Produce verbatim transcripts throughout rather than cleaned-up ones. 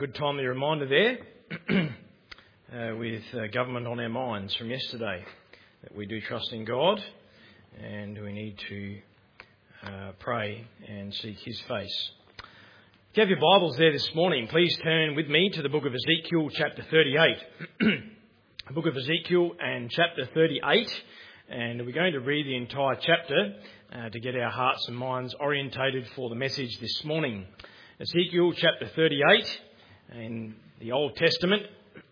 Good timely reminder there uh, with uh, government on our minds from yesterday that we do trust in God and we need to uh, pray and seek his face. If you have your Bibles there this morning, please turn with me to the book of Ezekiel chapter thirty-eight. The book of Ezekiel and chapter thirty-eight, and we're going to read the entire chapter uh, to get our hearts and minds orientated for the message this morning. Ezekiel chapter thirty-eight in the Old Testament,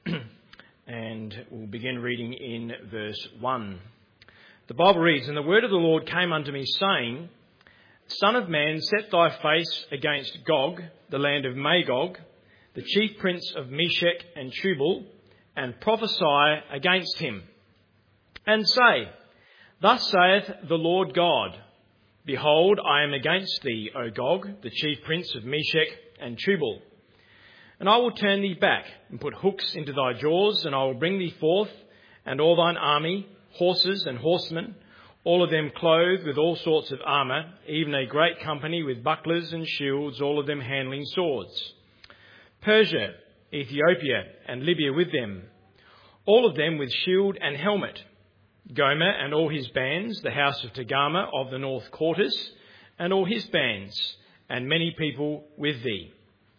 and we'll begin reading in verse one. The Bible reads, "And the word of the Lord came unto me, saying, Son of man, set thy face against Gog, the land of Magog, the chief prince of Meshech and Tubal, and prophesy against him, and say, Thus saith the Lord God, Behold, I am against thee, O Gog, the chief prince of Meshech and Tubal. And I will turn thee back, and put hooks into thy jaws, and I will bring thee forth, and all thine army, horses and horsemen, all of them clothed with all sorts of armour, even a great company with bucklers and shields, all of them handling swords. Persia, Ethiopia, and Libya with them, all of them with shield and helmet. Gomer and all his bands, the house of Togarmah of the north quarters, and all his bands, and many people with thee.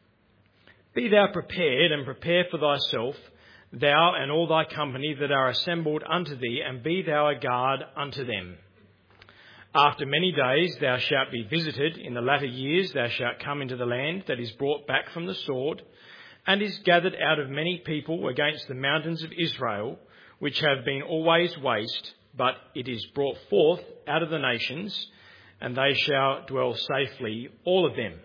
Be thou prepared, and prepare for thyself, thou and all thy company that are assembled unto thee, and be thou a guard unto them. After many days thou shalt be visited, in the latter years thou shalt come into the land that is brought back from the sword, and is gathered out of many people against the mountains of Israel, which have been always waste, but it is brought forth out of the nations, and they shall dwell safely, all of them.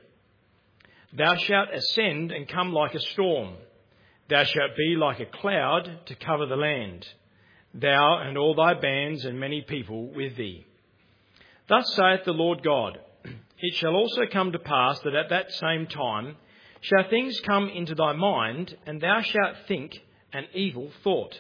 Thou shalt ascend and come like a storm. Thou shalt be like a cloud to cover the land, thou and all thy bands and many people with thee. Thus saith the Lord God, It shall also come to pass that at that same time shall things come into thy mind, and thou shalt think an evil thought.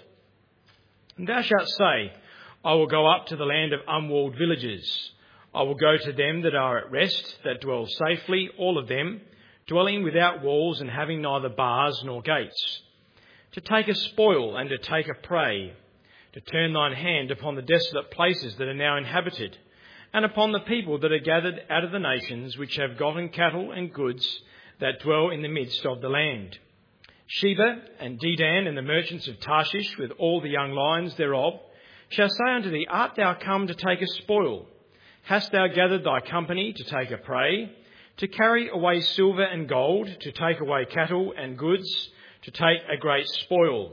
And thou shalt say, I will go up to the land of unwalled villages. I will go to them that are at rest, that dwell safely, all of them, dwelling without walls and having neither bars nor gates, to take a spoil and to take a prey, to turn thine hand upon the desolate places that are now inhabited, and upon the people that are gathered out of the nations, which have gotten cattle and goods, that dwell in the midst of the land. Sheba and Dedan and the merchants of Tarshish, with all the young lions thereof, shall say unto thee, Art thou come to take a spoil? Hast thou gathered thy company to take a prey, to carry away silver and gold, to take away cattle and goods, to take a great spoil?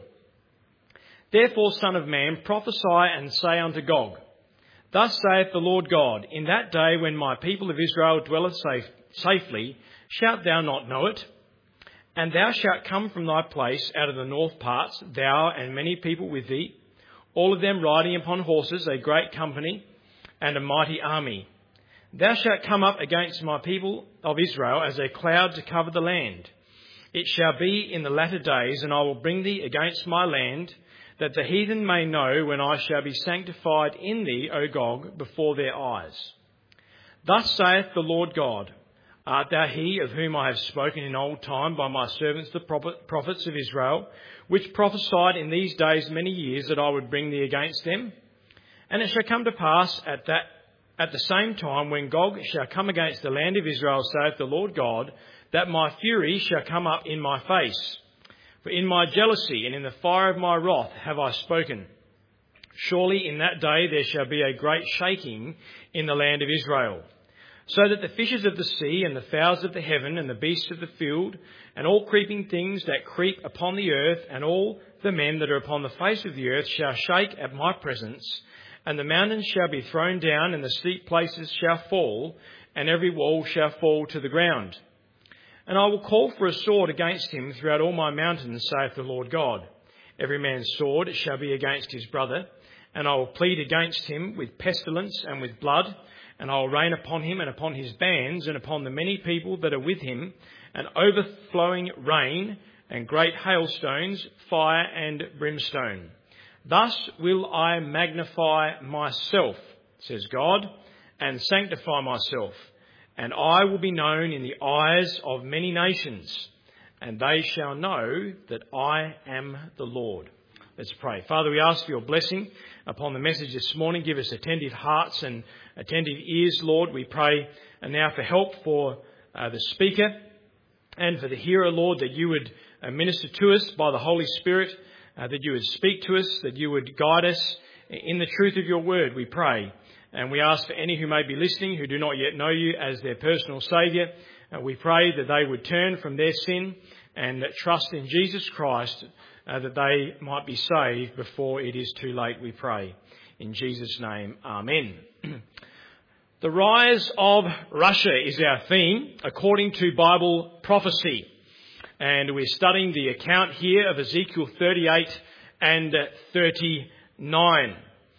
Therefore, Son of man, prophesy and say unto Gog, Thus saith the Lord God, In that day when my people of Israel dwelleth safe, safely, shalt thou not know it? And thou shalt come from thy place out of the north parts, thou and many people with thee, all of them riding upon horses, a great company, and a mighty army. Thou shalt come up against my people of Israel as a cloud to cover the land. It shall be in the latter days, and I will bring thee against my land, that the heathen may know when I shall be sanctified in thee, O Gog, before their eyes. Thus saith the Lord God, Art thou he of whom I have spoken in old time by my servants the prophets of Israel, which prophesied in these days many years that I would bring thee against them? And it shall come to pass at that At the same time, when Gog shall come against the land of Israel, saith the Lord God, that my fury shall come up in my face. For in my jealousy and in the fire of my wrath have I spoken. Surely in that day there shall be a great shaking in the land of Israel, so that the fishes of the sea and the fowls of the heaven and the beasts of the field and all creeping things that creep upon the earth and all the men that are upon the face of the earth shall shake at my presence. And the mountains shall be thrown down, and the steep places shall fall, and every wall shall fall to the ground. And I will call for a sword against him throughout all my mountains, saith the Lord God. Every man's sword shall be against his brother, and I will plead against him with pestilence and with blood, and I will rain upon him and upon his bands and upon the many people that are with him, an overflowing rain and great hailstones, fire and brimstone. Thus will I magnify myself, says God, and sanctify myself, and I will be known in the eyes of many nations, and they shall know that I am the Lord. Let's pray. Father, we ask for your blessing upon the message this morning. Give us attentive hearts and attentive ears, Lord. We pray now for help for uh, the speaker and for the hearer, Lord, that you would uh, minister to us by the Holy Spirit, uh, that you would speak to us, that you would guide us in the truth of your word, we pray. And we ask for any who may be listening who do not yet know you as their personal Saviour, uh, we pray that they would turn from their sin and trust in Jesus Christ, uh, that they might be saved before it is too late, we pray. In Jesus' name, amen. The rise of Russia is our theme, according to Bible prophecy. And we're studying the account here of Ezekiel thirty-eight and thirty-nine.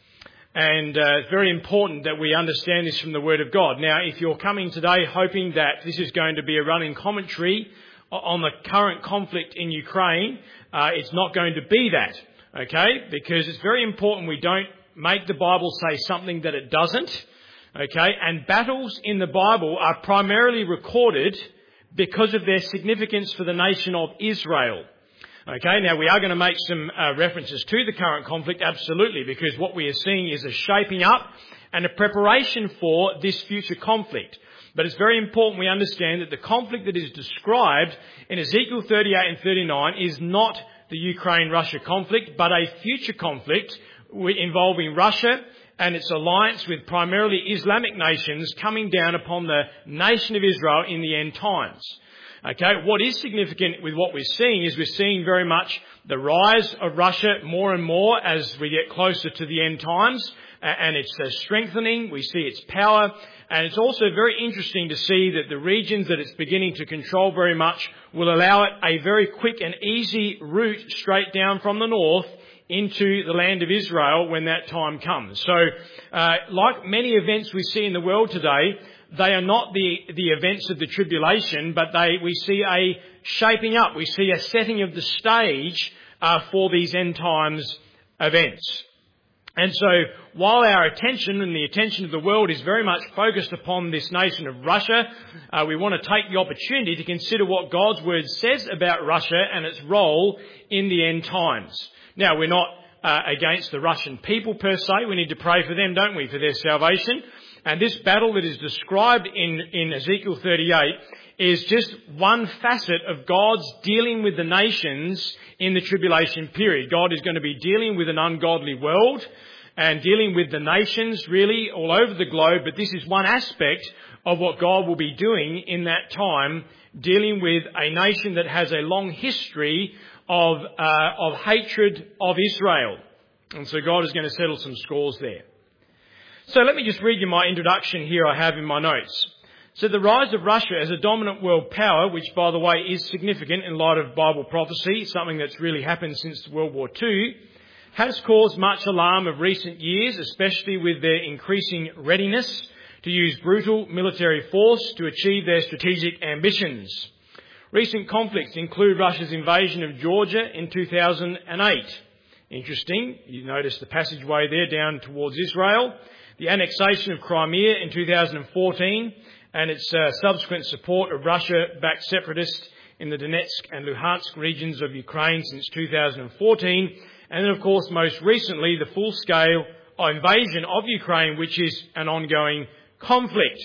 And uh, it's very important that we understand this from the Word of God. Now, if you're coming today hoping that this is going to be a running commentary on the current conflict in Ukraine, uh, it's not going to be that, okay? Because it's very important we don't make the Bible say something that it doesn't, okay? And battles in the Bible are primarily recorded because of their significance for the nation of Israel. Okay, now we are going to make some uh, references to the current conflict, absolutely, because what we are seeing is a shaping up and a preparation for this future conflict. But it's very important we understand that the conflict that is described in Ezekiel thirty-eight and thirty-nine is not the Ukraine-Russia conflict, but a future conflict involving Russia and its alliance with primarily Islamic nations coming down upon the nation of Israel in the end times. Okay, what is significant with what we're seeing is we're seeing very much the rise of Russia more and more as we get closer to the end times, and it's strengthening. We see its power, and it's also very interesting to see that the regions that it's beginning to control very much will allow it a very quick and easy route straight down from the north into the land of Israel when that time comes. So, uh, like many events we see in the world today, they are not the, the events of the tribulation, but they we see a shaping up. We see a setting of the stage uh, for these end times events. And so while our attention and the attention of the world is very much focused upon this nation of Russia, uh, we want to take the opportunity to consider what God's Word says about Russia and its role in the end times. Now, we're not uh, against the Russian people per se. We need to pray for them, don't we, for their salvation. And this battle that is described in, in Ezekiel thirty-eight is just one facet of God's dealing with the nations in the tribulation period. God is going to be dealing with an ungodly world and dealing with the nations really all over the globe. But this is one aspect of what God will be doing in that time, dealing with a nation that has a long history of, uh, of hatred of Israel. And so God is going to settle some scores there. So let me just read you my introduction here I have in my notes. So the rise of Russia as a dominant world power, which by the way is significant in light of Bible prophecy, something that's really happened since World War Two, has caused much alarm of recent years, especially with their increasing readiness to use brutal military force to achieve their strategic ambitions. Recent conflicts include Russia's invasion of Georgia in two thousand eight. Interesting, you notice the passageway there down towards Israel. The annexation of Crimea in two thousand fourteen and its uh, subsequent support of Russia-backed separatists in the Donetsk and Luhansk regions of Ukraine since two thousand fourteen. And then, of course, most recently, the full-scale invasion of Ukraine, which is an ongoing conflict.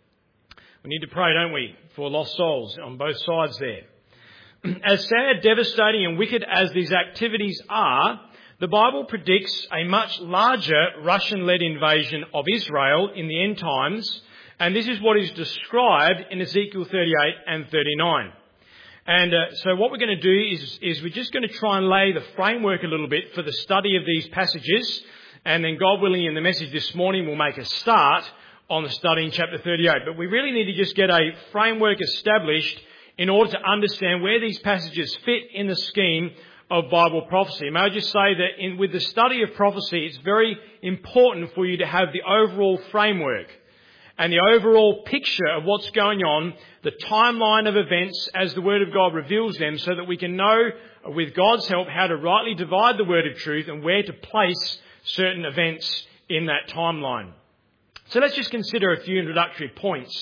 We need to pray, don't we, for lost souls on both sides there. As sad, devastating and wicked as these activities are, the Bible predicts a much larger Russian-led invasion of Israel in the end times, and this is what is described in Ezekiel thirty-eight and thirty-nine. And uh, so what we're going to do is, is we're just going to try and lay the framework a little bit for the study of these passages, and then God willing in the message this morning we'll make a start on the study in chapter thirty-eight. But we really need to just get a framework established in order to understand where these passages fit in the scheme of Bible prophecy. May I just say that in, with the study of prophecy, it's very important for you to have the overall framework and the overall picture of what's going on, the timeline of events as the Word of God reveals them, so that we can know, with God's help, how to rightly divide the Word of truth and where to place certain events in that timeline. So let's just consider a few introductory points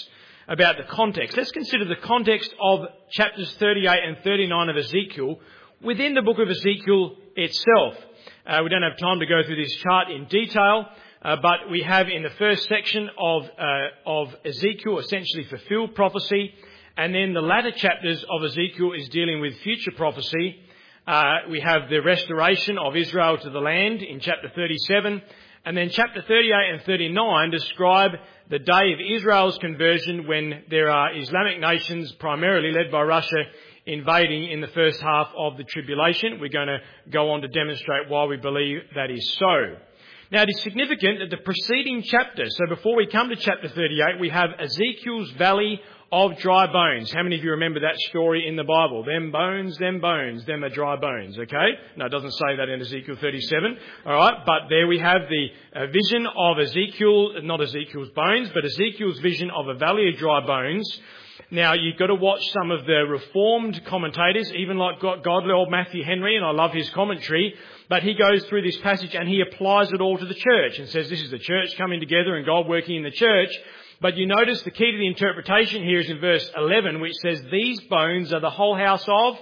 about the context. Let's consider the context of chapters thirty-eight and thirty-nine of Ezekiel within the book of Ezekiel itself. Uh, we don't have time to go through this chart in detail, uh, but we have in the first section of uh, of Ezekiel essentially fulfilled prophecy, and then the latter chapters of Ezekiel is dealing with future prophecy. Uh, we have the restoration of Israel to the land in chapter thirty-seven, and then chapter thirty-eight and thirty-nine describe the day of Israel's conversion when there are Islamic nations, primarily led by Russia, invading in the first half of the tribulation. We're going to go on to demonstrate why we believe that is so. Now, it is significant that the preceding chapter, so before we come to chapter thirty-eight, we have Ezekiel's Valley of Dry Bones. How many of you remember that story in the Bible? Them bones, them bones, them are dry bones, okay? No, it doesn't say that in Ezekiel thirty-seven, alright? But there we have the uh, vision of Ezekiel, not Ezekiel's bones, but Ezekiel's vision of a valley of dry bones. Now, you've got to watch some of the Reformed commentators, even like godly old Matthew Henry, and I love his commentary, but he goes through this passage and he applies it all to the church and says this is the church coming together and God working in the church. But you notice the key to the interpretation here is in verse eleven, which says these bones are the whole house of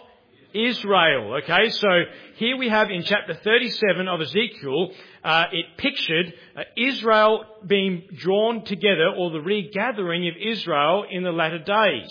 Israel. Okay, so here we have in chapter thirty-seven of Ezekiel, uh, it pictured uh, Israel being drawn together, or the regathering of Israel in the latter days.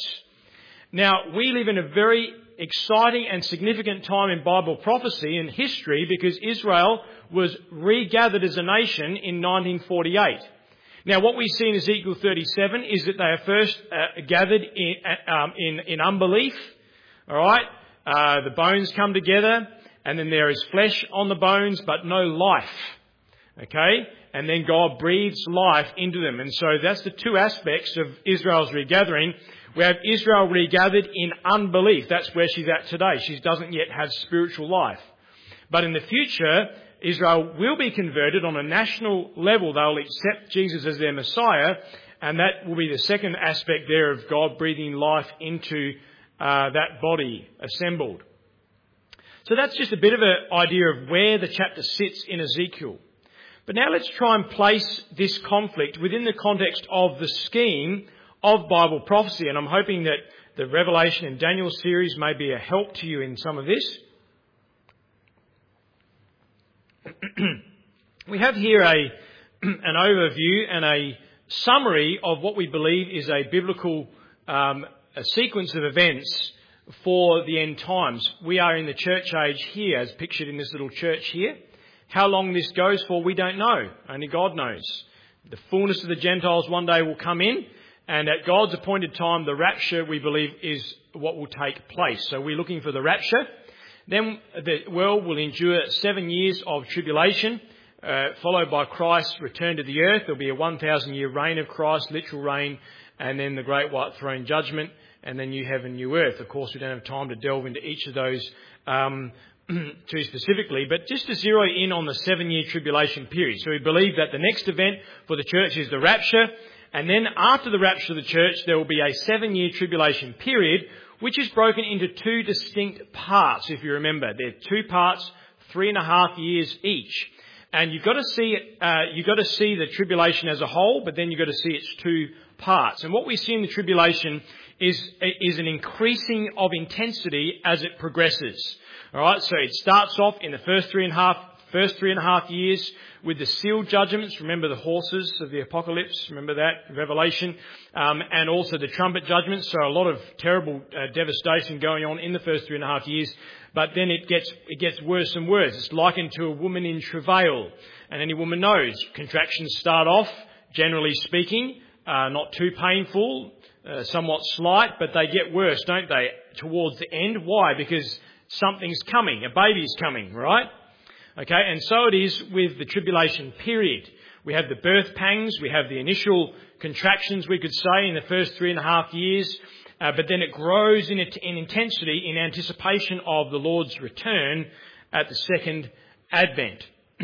Now, we live in a very exciting and significant time in Bible prophecy and history because Israel was regathered as a nation in nineteen forty-eight. Now, what we see in Ezekiel thirty-seven is that they are first uh, gathered in, uh, um, in, in unbelief. All right, uh, the bones come together, and then there is flesh on the bones, but no life. Okay, and then God breathes life into them, and so that's the two aspects of Israel's regathering. We have Israel regathered in unbelief. That's where she's at today. She doesn't yet have spiritual life, but in the future, Israel will be converted on a national level. They'll accept Jesus as their Messiah, and that will be the second aspect there of God breathing life into uh, that body assembled. So that's just a bit of an idea of where the chapter sits in Ezekiel. But now let's try and place this conflict within the context of the scheme of Bible prophecy, and I'm hoping that the Revelation and Daniel series may be a help to you in some of this. We have here a an overview and a summary of what we believe is a biblical um, a sequence of events for the end times. We are in the church age here, as pictured in this little church here. How long this goes for, we don't know. Only God knows. The fullness of the Gentiles one day will come in, and at God's appointed time, the rapture, we believe, is what will take place. So we're looking for the rapture. Then the world will endure seven years of tribulation, uh, followed by Christ's return to the earth. There'll be a one thousand year reign of Christ, literal reign, and then the great white throne judgment, and then new heaven, new earth. Of course, we don't have time to delve into each of those um, too specifically, but just to zero in on the seven year tribulation period. So we believe that the next event for the church is the rapture, and then after the rapture of the church, there will be a seven year tribulation period, which is broken into two distinct parts, if you remember. There are two parts, three and a half years each. And you've got to see it, uh, you've got to see the tribulation as a whole, but then you've got to see its two parts. And what we see in the tribulation is, is an increasing of intensity as it progresses. Alright, so it starts off in the first three and a half, first three and a half years with the sealed judgments. Remember the horses of the apocalypse? Remember that? Revelation. Um, and also the trumpet judgments. So a lot of terrible uh, devastation going on in the first three and a half years. But then it gets, it gets worse and worse. It's likened to a woman in travail. And any woman knows contractions start off, generally speaking, uh, not too painful, uh, somewhat slight, but they get worse, don't they, towards the end? Why? Because something's coming. A baby's coming, right? Okay, and so it is with the tribulation period. We have the birth pangs, we have the initial contractions, we could say, in the first three and a half years, uh, but then it grows in, it, in intensity in anticipation of the Lord's return at the second advent.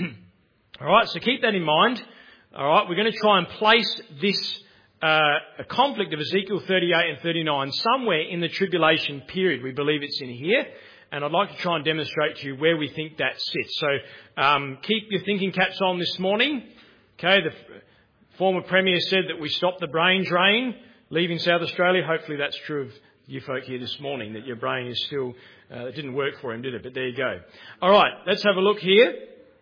All right, so keep that in mind. All right, we're going to try and place this uh, a conflict of Ezekiel thirty-eight and thirty-nine somewhere in the tribulation period. We believe it's in here. And I'd like to try and demonstrate to you where we think that sits. So um, keep your thinking caps on this morning. Okay, the former Premier said that we stop the brain drain. leaving South Australia. Hopefully that's true of you folk here this morning, that your brain is still, uh, it didn't work for him, did it? But there you go. All right, let's have a look here.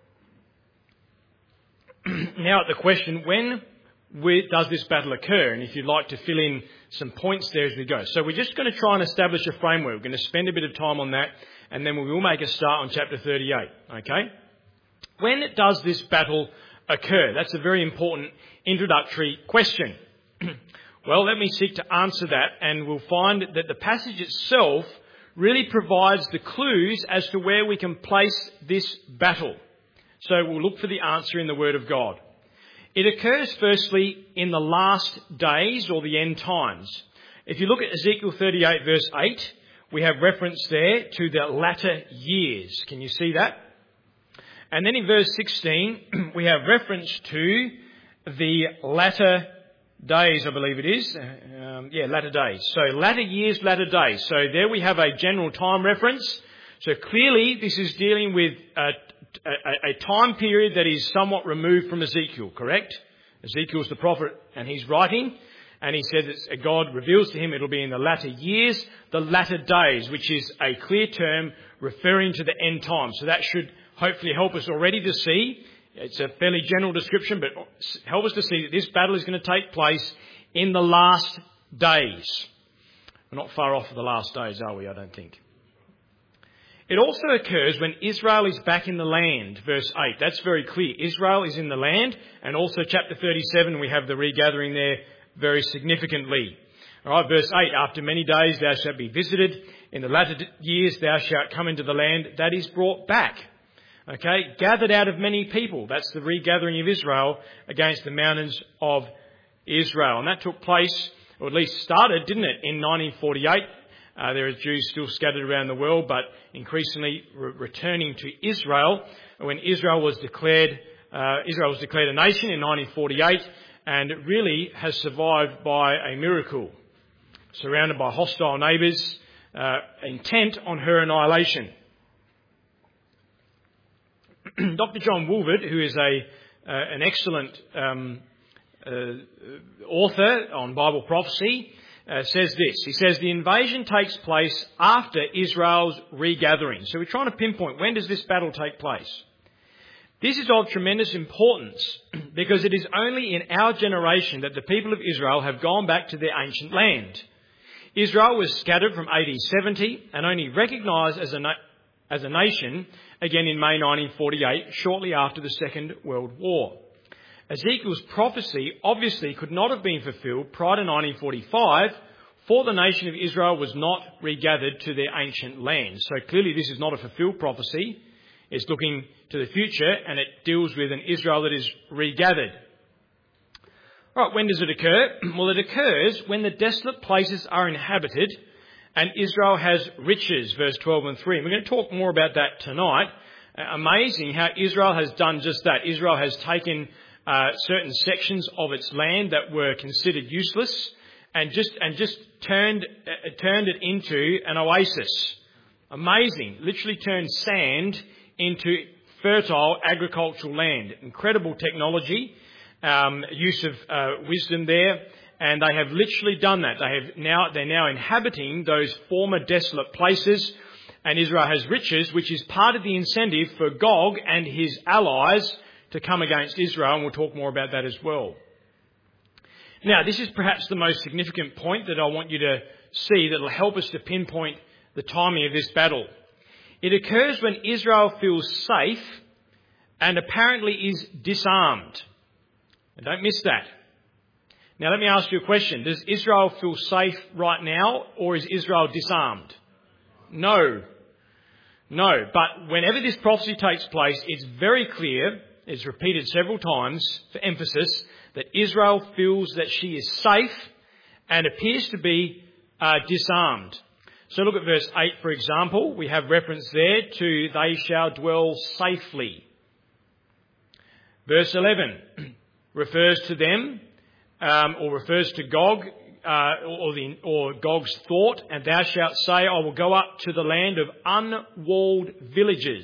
Now at the question, when we, does this battle occur? And if you'd like to fill in some points there as we go. So we're just going to try and establish a framework. We're going to spend a bit of time on that, and then we will make a start on chapter thirty-eight. Okay? When does this battle occur? That's a very important introductory question. Well, let me seek to answer that, and we'll find that the passage itself really provides the clues as to where we can place this battle. So we'll look for the answer in the Word of God. It occurs firstly in the last days or the end times. If you look at Ezekiel thirty-eight verse eight, we have reference there to the latter years. Can you see that? And then in verse sixteen, we have reference to the latter days, I believe it is. Um, yeah, latter days. So latter years, latter days. So there we have a general time reference. So clearly this is dealing with a A, a time period that is somewhat removed from Ezekiel, correct? Ezekiel's the prophet and he's writing, and he says that God reveals to him it'll be in the latter years, the latter days, which is a clear term referring to the end time. So that should hopefully help us already to see. It's a fairly general description, but help us to see that this battle is going to take place in the last days. We're not far off of the last days, are we? I don't think. It also occurs when Israel is back in the land, verse eight. That's very clear. Israel is in the land, and also chapter thirty-seven, we have the regathering there very significantly. All right, verse eight, after many days thou shalt be visited. In the latter years thou shalt come into the land that is brought back. Okay, gathered out of many people. That's the regathering of Israel against the mountains of Israel. And that took place, or at least started, didn't it, in nineteen forty-eight. Uh, there are Jews still scattered around the world, but increasingly re- returning to Israel. When Israel was declared, uh, Israel was declared a nation in nineteen forty-eight, and it really has survived by a miracle. Surrounded by hostile neighbours, uh, intent on her annihilation. Doctor John Woolford, who is a uh, an excellent um, uh, author on Bible prophecy, Uh, says this. He says the invasion takes place after Israel's regathering. So we're trying to pinpoint, when does this battle take place? This is of tremendous importance because it is only in our generation that the people of Israel have gone back to their ancient land. Israel was scattered from A D seventy and only recognised as a, na- as a nation again in May nineteen forty-eight, shortly after the Second World War. Ezekiel's prophecy obviously could not have been fulfilled prior to nineteen forty-five, for the nation of Israel was not regathered to their ancient land. So clearly this is not a fulfilled prophecy. It's looking to the future, and it deals with an Israel that is regathered. Right, when does it occur? Well, it occurs when the desolate places are inhabited and Israel has riches, verse twelve and three. And we're going to talk more about that tonight. Uh, amazing how Israel has done just that. Israel has taken Uh, certain sections of its land that were considered useless, and just and just turned uh, turned it into an oasis. Amazing! Literally turned sand into fertile agricultural land. Incredible technology, um, use of uh, wisdom there, and they have literally done that. They have now they're now inhabiting those former desolate places, and Israel has riches, which is part of the incentive for Gog and his allies to come against Israel, and we'll talk more about that as well. Now, this is perhaps the most significant point that I want you to see that will help us to pinpoint the timing of this battle. It occurs when Israel feels safe and apparently is disarmed. And don't miss that. Now, let me ask you a question. Does Israel feel safe right now, or is Israel disarmed? No. No. But whenever this prophecy takes place, it's very clear, it's repeated several times for emphasis, that Israel feels that she is safe and appears to be uh, disarmed. So look at verse eight, for example. We have reference there to they shall dwell safely. Verse eleven refers to them, um, or refers to Gog, uh, or, the, or Gog's thought, and thou shalt say, I will go up to the land of unwalled villages.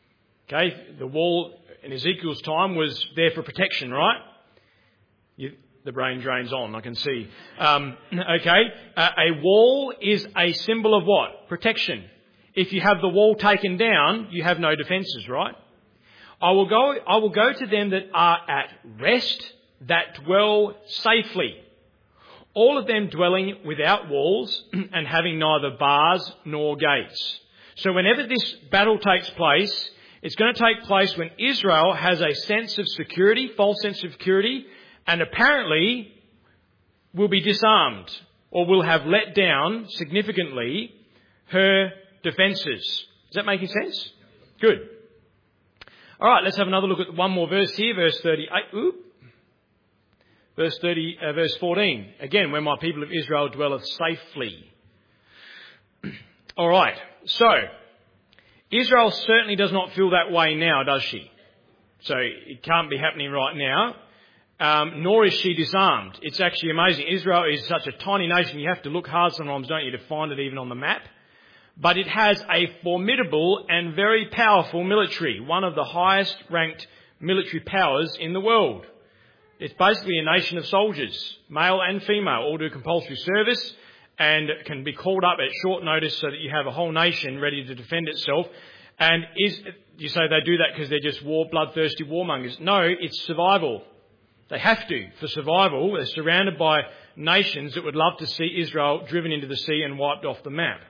Okay, the wall in Ezekiel's time was there for protection, right? You, the brain drains on, I can see. Um, okay, uh, a wall is a symbol of what? Protection. If you have the wall taken down, you have no defences, right? I will go, I will go to them that are at rest, that dwell safely. All of them dwelling without walls and having neither bars nor gates. So whenever this battle takes place, it's going to take place when Israel has a sense of security, false sense of security, and apparently will be disarmed or will have let down significantly her defences. Is that making sense? Good. All right, let's have another look at one more verse here, verse thirty-eight. Oop. Verse thirty, uh, verse fourteen. Again, when my people of Israel dwelleth safely. All right. So, Israel certainly does not feel that way now, does she? So it can't be happening right now. Um, nor is she disarmed. It's actually amazing. Israel is such a tiny nation. You have to look hard sometimes, don't you, to find it even on the map. But it has a formidable and very powerful military, one of the highest ranked military powers in the world. It's basically a nation of soldiers, male and female, all do compulsory service and can be called up at short notice so that you have a whole nation ready to defend itself. And is you say they do that because they're just war, bloodthirsty warmongers? No, it's survival. They have to, for survival. They're surrounded by nations that would love to see Israel driven into the sea and wiped off the map.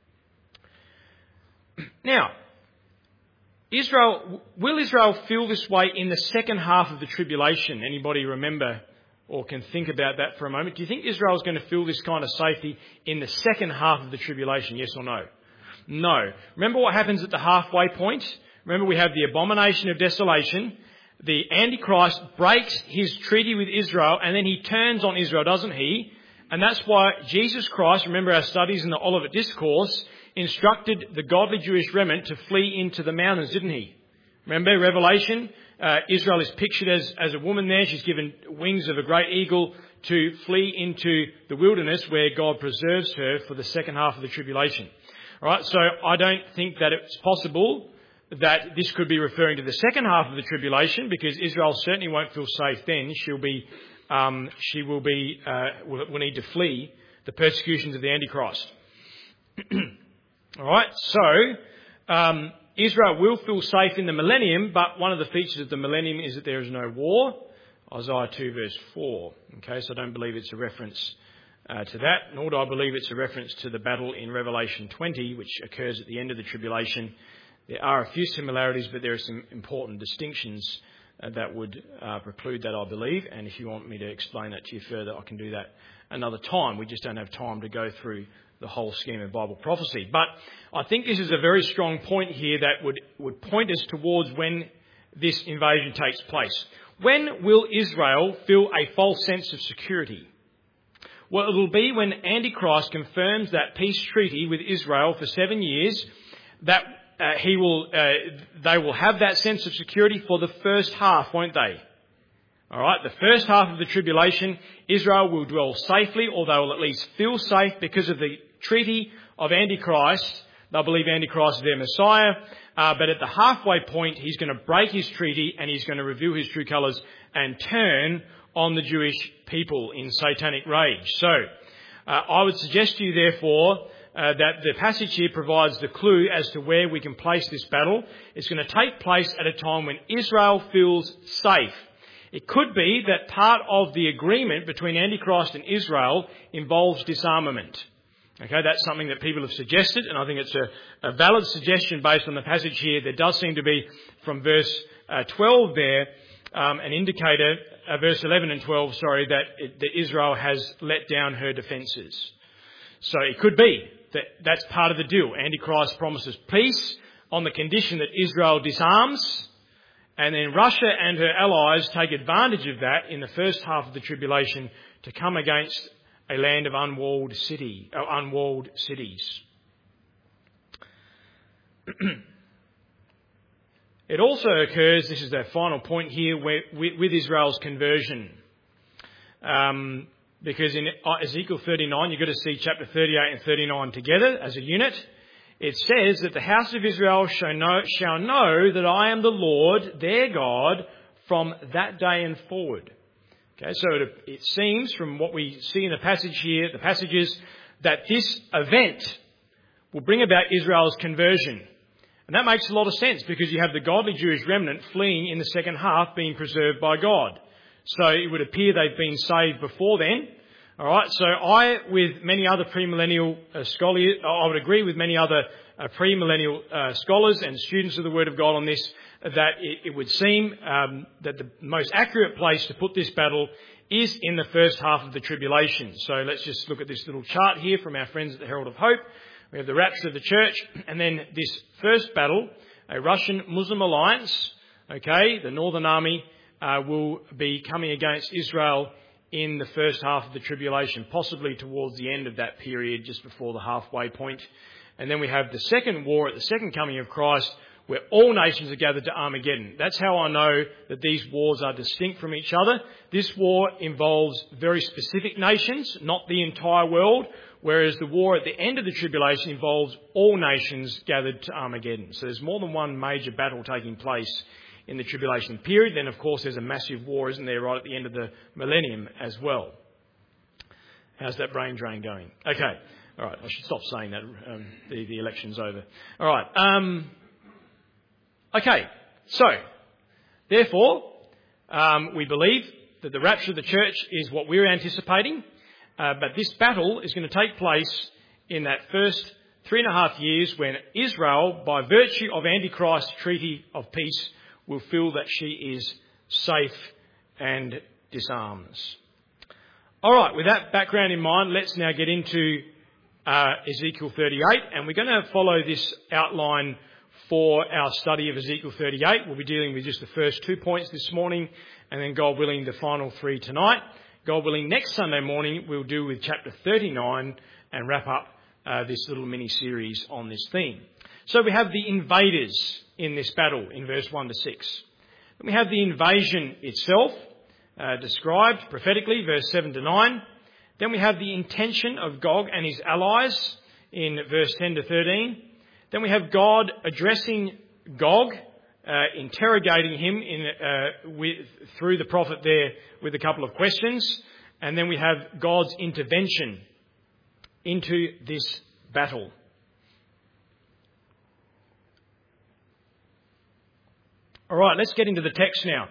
Now, Israel, will Israel feel this way in the second half of the tribulation? Anybody remember or can think about that for a moment? Do you think Israel is going to feel this kind of safety in the second half of the tribulation? Yes or no? No. Remember what happens at the halfway point? Remember we have the abomination of desolation. The Antichrist breaks his treaty with Israel and then he turns on Israel, doesn't he? And that's why Jesus Christ, remember our studies in the Olivet Discourse, instructed the godly Jewish remnant to flee into the mountains, didn't he? Remember Revelation? Uh, Israel is pictured as, as a woman there. She's given wings of a great eagle to flee into the wilderness where God preserves her for the second half of the tribulation. All right, so I don't think that it's possible that this could be referring to the second half of the tribulation, because Israel certainly won't feel safe then. She'll be, um, she will be, uh, will, will need to flee the persecutions of the Antichrist. All right, so um, Israel will feel safe in the millennium, but one of the features of the millennium is that there is no war. Isaiah two verse four. Okay, so I don't believe it's a reference uh, to that, nor do I believe it's a reference to the battle in Revelation twenty, which occurs at the end of the tribulation. There are a few similarities, but there are some important distinctions uh, that would uh, preclude that, I believe. And if you want me to explain that to you further, I can do that another time. We just don't have time to go through the whole scheme of Bible prophecy. But I think this is a very strong point here that would, would point us towards when this invasion takes place. When will Israel feel a false sense of security? Well, it'll be when Antichrist confirms that peace treaty with Israel for seven years, that uh, he will, uh, they will have that sense of security for the first half, won't they? All right, the first half of the tribulation, Israel will dwell safely, or they will at least feel safe because of the treaty of Antichrist. They'll believe Antichrist is their Messiah, uh, but at the halfway point, he's going to break his treaty and he's going to reveal his true colours and turn on the Jewish people in satanic rage. So, uh, I would suggest to you, therefore, uh, that the passage here provides the clue as to where we can place this battle. It's going to take place at a time when Israel feels safe. It could be that part of the agreement between Antichrist and Israel involves disarmament. Okay, that's something that people have suggested, and I think it's a, a valid suggestion based on the passage here. There does seem to be, from verse uh, twelve there, um, an indicator, uh, verse eleven and twelve, sorry, that, it, that Israel has let down her defences. So it could be that that's part of the deal. Antichrist promises peace on the condition that Israel disarms, and then Russia and her allies take advantage of that in the first half of the tribulation to come against a land of unwalled city, or unwalled cities. It also occurs, this is their final point here, where, with, with Israel's conversion. Um, because in Ezekiel thirty-nine, you've got to see chapter thirty-eight and thirty-nine together as a unit. It says that the house of Israel shall know, shall know that I am the Lord, their God, from that day and forward. Okay, so it, it seems from what we see in the passage here, the passages, that this event will bring about Israel's conversion. And that makes a lot of sense because you have the godly Jewish remnant fleeing in the second half being preserved by God. So it would appear they've been saved before then. All right, so I, with many other premillennial uh, scholars, I would agree with many other uh, premillennial uh, scholars and students of the Word of God on this, that it, it would seem um, that the most accurate place to put this battle is in the first half of the tribulation. So let's just look at this little chart here from our friends at the Herald of Hope. We have the rapture of the church, and then this first battle, a Russian-Muslim alliance, okay, the Northern Army uh, will be coming against Israel in the first half of the tribulation, possibly towards the end of that period, just before the halfway point. And then we have the second war at the second coming of Christ, where all nations are gathered to Armageddon. That's how I know that these wars are distinct from each other. This war involves very specific nations, not the entire world, whereas the war at the end of the tribulation involves all nations gathered to Armageddon. So there's more than one major battle taking place in the tribulation period. Then, of course, there's a massive war, isn't there, right at the end of the millennium as well. How's that brain drain going? Okay. All right. I should stop saying that. Um, the, the election's over. All right. Um, okay. So, therefore, um, we believe that the rapture of the church is what we're anticipating. Uh, but this battle is going to take place in that first three and a half years when Israel, by virtue of Antichrist's treaty of peace, will feel that she is safe and disarms. All right, with that background in mind, let's now get into uh, Ezekiel thirty-eight, and we're going to follow this outline for our study of Ezekiel thirty-eight. We'll be dealing with just the first two points this morning, and then, God willing, the final three tonight. God willing, next Sunday morning we'll deal with chapter thirty-nine and wrap up uh, this little mini-series on this theme. So we have the invaders in this battle in verse one to six. Then we have the invasion itself uh, described prophetically, verse seven to nine. Then we have the intention of Gog and his allies in verse ten to thirteen. Then we have God addressing Gog, uh, interrogating him in, uh, with, through the prophet there with a couple of questions. And then we have God's intervention into this battle. All right, let's get into the text now.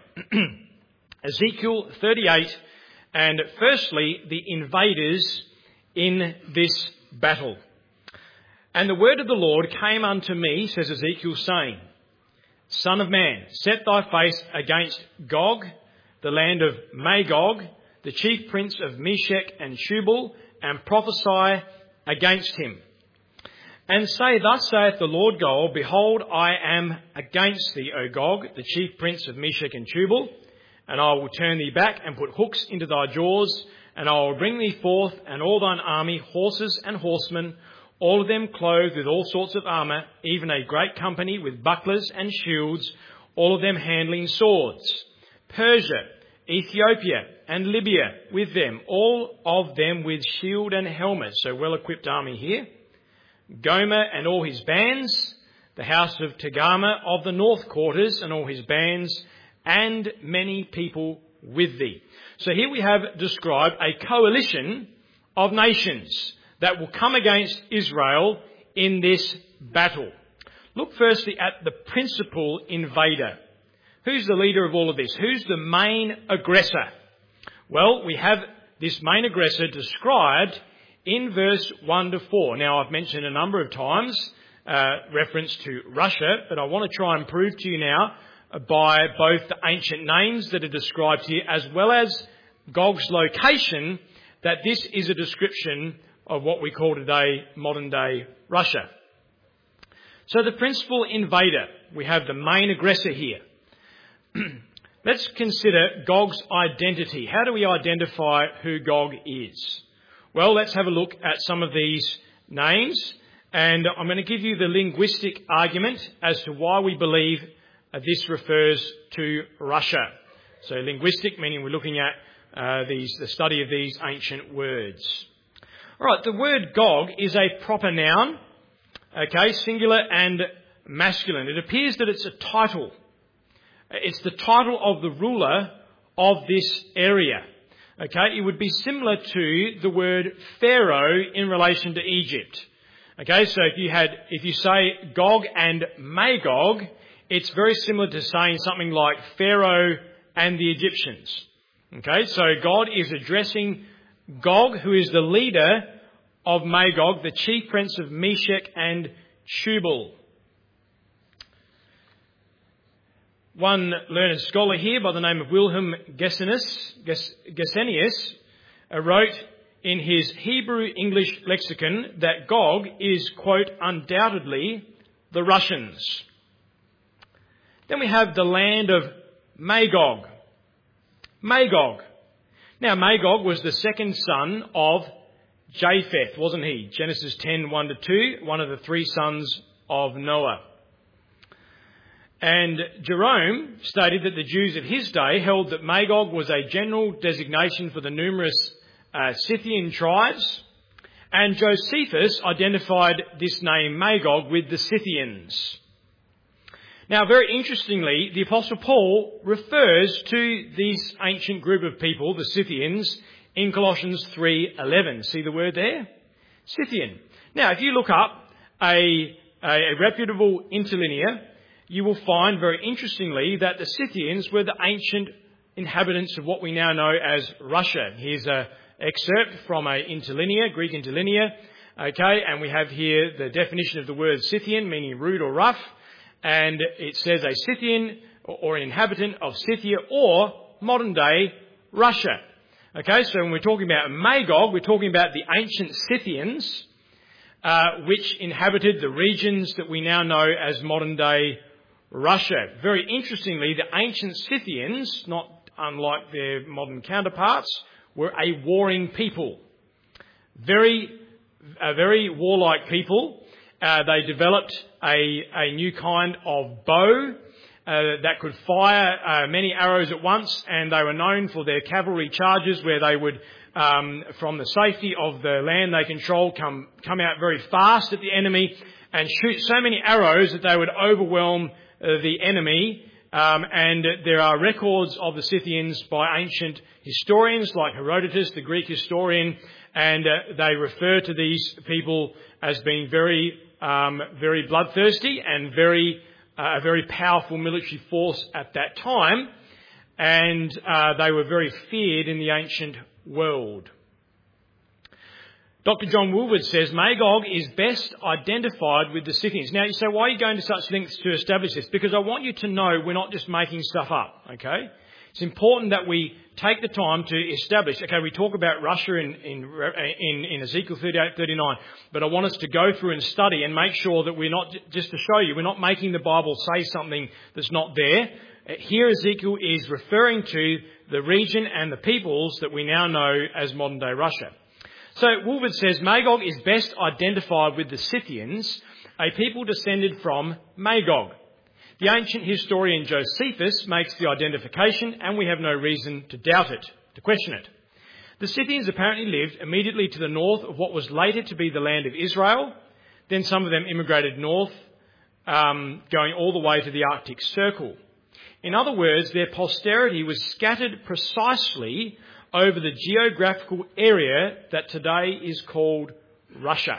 Ezekiel thirty-eight, and firstly, the invaders in this battle. And the word of the Lord came unto me, says Ezekiel, saying, Son of man, set thy face against Gog, the land of Magog, the chief prince of Meshech and Tubal, and prophesy against him. And say, Thus saith the Lord God, Behold, I am against thee, O Gog, the chief prince of Meshech and Tubal, and I will turn thee back and put hooks into thy jaws, and I will bring thee forth and all thine army, horses and horsemen, all of them clothed with all sorts of armour, even a great company with bucklers and shields, all of them handling swords. Persia, Ethiopia and Libya with them, all of them with shield and helmet, so well-equipped army here. Gomer and all his bands, the house of Togarmah of the north quarters and all his bands, and many people with thee. So here we have described a coalition of nations that will come against Israel in this battle. Look firstly at the principal invader. Who's the leader of all of this? Who's the main aggressor? Well, we have this main aggressor described in verse one to four. Now, I've mentioned a number of times uh, reference to Russia, but I want to try and prove to you now uh, by both the ancient names that are described here as well as Gog's location that this is a description of what we call today modern-day Russia. So the principal invader, we have the main aggressor here. Let's consider Gog's identity. How do we identify who Gog is? Well, let's have a look at some of these names, and I'm going to give you the linguistic argument as to why we believe uh, this refers to Russia. So linguistic, meaning we're looking at uh, these, the study of these ancient words. All right, the word Gog is a proper noun, okay, singular and masculine. It appears that it's a title. It's the title of the ruler of this area. okay, it would be similar to the word Pharaoh in relation to Egypt. Okay, so if you had, if you say Gog and Magog, it's very similar to saying something like Pharaoh and the Egyptians. Okay, so God is addressing Gog, who is the leader of Magog, the chief prince of Meshech and Tubal. One learned scholar here by the name of Wilhelm Gesenius, Gesenius uh, wrote in his Hebrew-English lexicon that Gog is, quote, undoubtedly the Russians. Then we have the land of Magog. Magog. Now, Magog was the second son of Japheth, wasn't he? Genesis ten, one to two, one of the three sons of Noah. And Jerome stated that the Jews of his day held that Magog was a general designation for the numerous uh, Scythian tribes, and Josephus identified this name Magog with the Scythians. Now, very interestingly, the Apostle Paul refers to this ancient group of people, the Scythians, in Colossians three eleven. See the word there? Scythian. Now, if you look up a, a, a reputable interlinear, you will find, very interestingly, that the Scythians were the ancient inhabitants of what we now know as Russia. Here's an excerpt from an interlinear, Greek interlinear. Okay, and we have here the definition of the word Scythian, meaning rude or rough. And it says a Scythian or an inhabitant of Scythia or modern-day Russia. Okay, so when we're talking about Magog, we're talking about the ancient Scythians, uh, which inhabited the regions that we now know as modern-day Russia. Very interestingly, the ancient Scythians, not unlike their modern counterparts, were a warring people. Very, a very warlike people. Uh, they developed a, a new kind of bow uh, that could fire uh, many arrows at once, and they were known for their cavalry charges where they would, um, from the safety of the land they controlled, come, come out very fast at the enemy and shoot so many arrows that they would overwhelm uh, the enemy. Um, and there are records of the Scythians by ancient historians like Herodotus, the Greek historian, and uh, they refer to these people as being very Um, very bloodthirsty and very uh, a very powerful military force at that time, and uh, they were very feared in the ancient world. Doctor John Woolward says Magog is best identified with the Scythians. Now you say, why are you going to such lengths to establish this? Because I want you to know we're not just making stuff up, okay? It's important that we take the time to establish, okay, we talk about Russia in, in, in, in Ezekiel thirty-eight, thirty-nine, but I want us to go through and study and make sure that we're not, just to show you, we're not making the Bible say something that's not there. Here Ezekiel is referring to the region and the peoples that we now know as modern day Russia. So Woolford says Magog is best identified with the Scythians, a people descended from Magog. The ancient historian Josephus makes the identification, and we have no reason to doubt it, to question it. The Scythians apparently lived immediately to the north of what was later to be the land of Israel. Then some of them immigrated north, um, going all the way to the Arctic Circle. In other words, their posterity was scattered precisely over the geographical area that today is called Russia.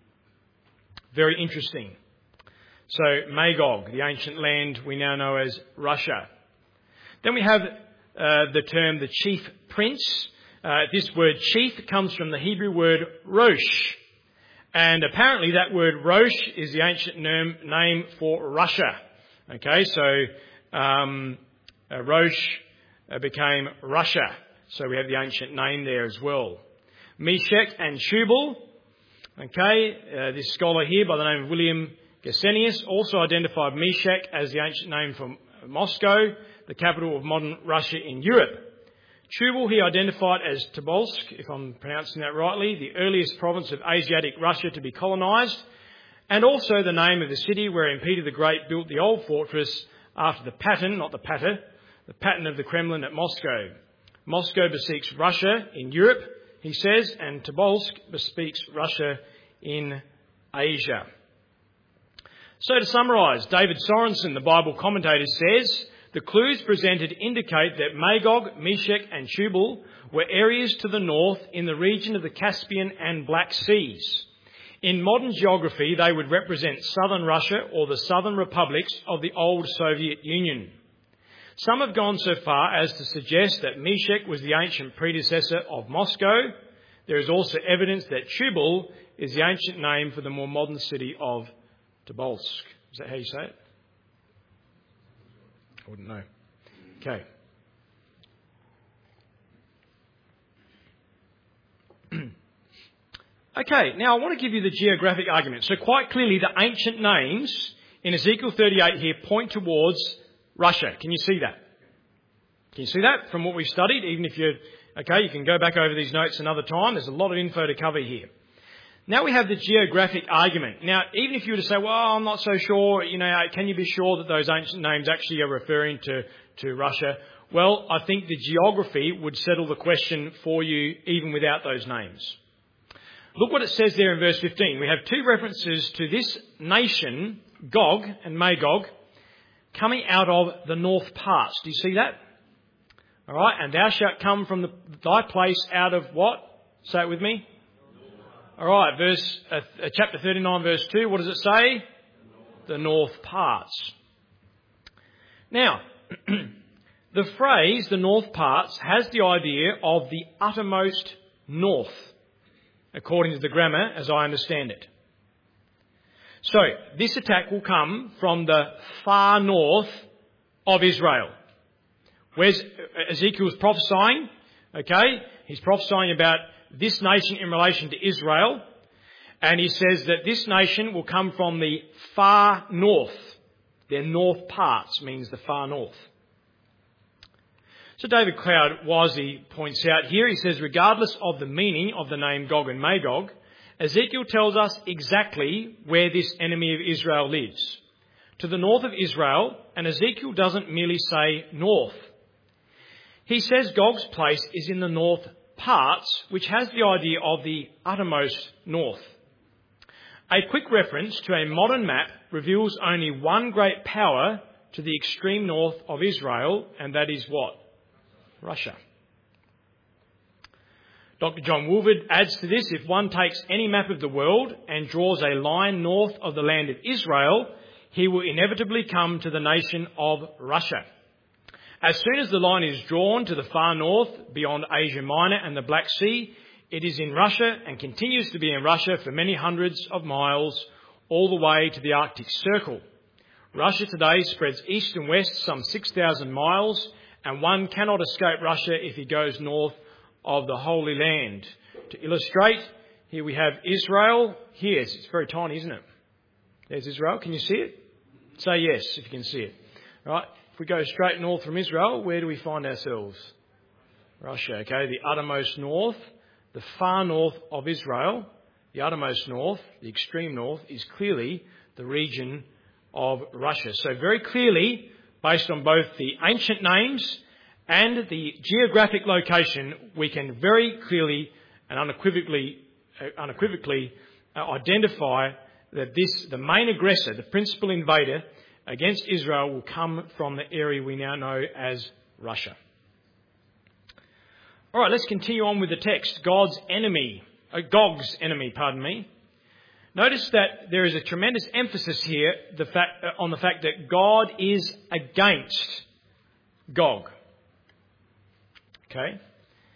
Very interesting. So Magog, the ancient land we now know as Russia. Then we have uh, the term the chief prince. Uh, this word chief comes from the Hebrew word Rosh. And apparently that word Rosh is the ancient name, name for Russia. Okay, so um, uh, Rosh uh, became Russia. So we have the ancient name there as well. Meshech and Tubal. Okay, uh, this scholar here by the name of William Gesenius also identified Meshech as the ancient name for Moscow, the capital of modern Russia in Europe. Tubal he identified as Tobolsk, if I'm pronouncing that rightly, the earliest province of Asiatic Russia to be colonised, and also the name of the city wherein Peter the Great built the old fortress after the pattern, not the patter, the pattern of the Kremlin at Moscow. Moscow bespeaks Russia in Europe, he says, and Tobolsk bespeaks Russia in Asia. So to summarise, David Sorensen, the Bible commentator, says The clues presented indicate that Magog, Meshech and Tubal were areas to the north in the region of the Caspian and Black Seas. In modern geography, they would represent southern Russia or the southern republics of the old Soviet Union. Some have gone so far as to suggest that Meshech was the ancient predecessor of Moscow. There is also evidence that Tubal is the ancient name for the more modern city of Tobolsk. Is that how you say it? I wouldn't know. Okay. Okay, now I want to give you the geographic argument. So quite clearly the ancient names in Ezekiel thirty-eight here point towards Russia. Can you see that? Can you see that from what we've studied? Even if you're, okay, you can go back over these notes another time. There's a lot of info to cover here. Now we have the geographic argument. Now, even if you were to say, well, I'm not so sure, you know, can you be sure that those ancient names actually are referring to, to Russia? Well, I think the geography would settle the question for you even without those names. Look what it says there in verse fifteen. We have two references to this nation, Gog and Magog, coming out of the north parts. Do you see that? All right. And thou shalt come from the, thy place out of what? Say it with me. All right. Verse uh, uh, chapter thirty-nine, verse two. What does it say? The north parts. Now, the phrase "the north parts" has the idea of the uttermost north, according to the grammar, as I understand it. So, this attack will come from the far north of Israel. Where's Ezekiel's prophesying? Okay, he's prophesying about this nation in relation to Israel. And he says that this nation will come from the far north. Their north parts means the far north. So David Cloud wisely points out here, he says, regardless of the meaning of the name Gog and Magog, Ezekiel tells us exactly where this enemy of Israel lives. To the north of Israel, and Ezekiel doesn't merely say north. He says Gog's place is in the north parts, which has the idea of the uttermost north. A quick reference to a modern map reveals only one great power to the extreme north of Israel, and that is what? Russia. Doctor John Woolford adds to this, if one takes any map of the world and draws a line north of the land of Israel, he will inevitably come to the nation of Russia. As soon as the line is drawn to the far north, beyond Asia Minor and the Black Sea, it is in Russia and continues to be in Russia for many hundreds of miles, all the way to the Arctic Circle. Russia today spreads east and west some six thousand miles, and one cannot escape Russia if he goes north of the Holy Land. To illustrate, here we have Israel. Here, it's very tiny, isn't it? There's Israel. Can you see it? Say yes if you can see it. Right? If we go straight north from Israel, where do we find ourselves? Russia, okay? The uttermost north, the far north of Israel, the uttermost north, the extreme north, is clearly the region of Russia. So very clearly, based on both the ancient names and the geographic location, we can very clearly and unequivocally, uh, unequivocally uh, identify that this, the main aggressor, the principal invader against Israel, will come from the area we now know as Russia. All right, let's continue on with the text. God's enemy, uh, Gog's enemy, pardon me. Notice that there is a tremendous emphasis here the fact, uh, on the fact that God is against Gog. Okay?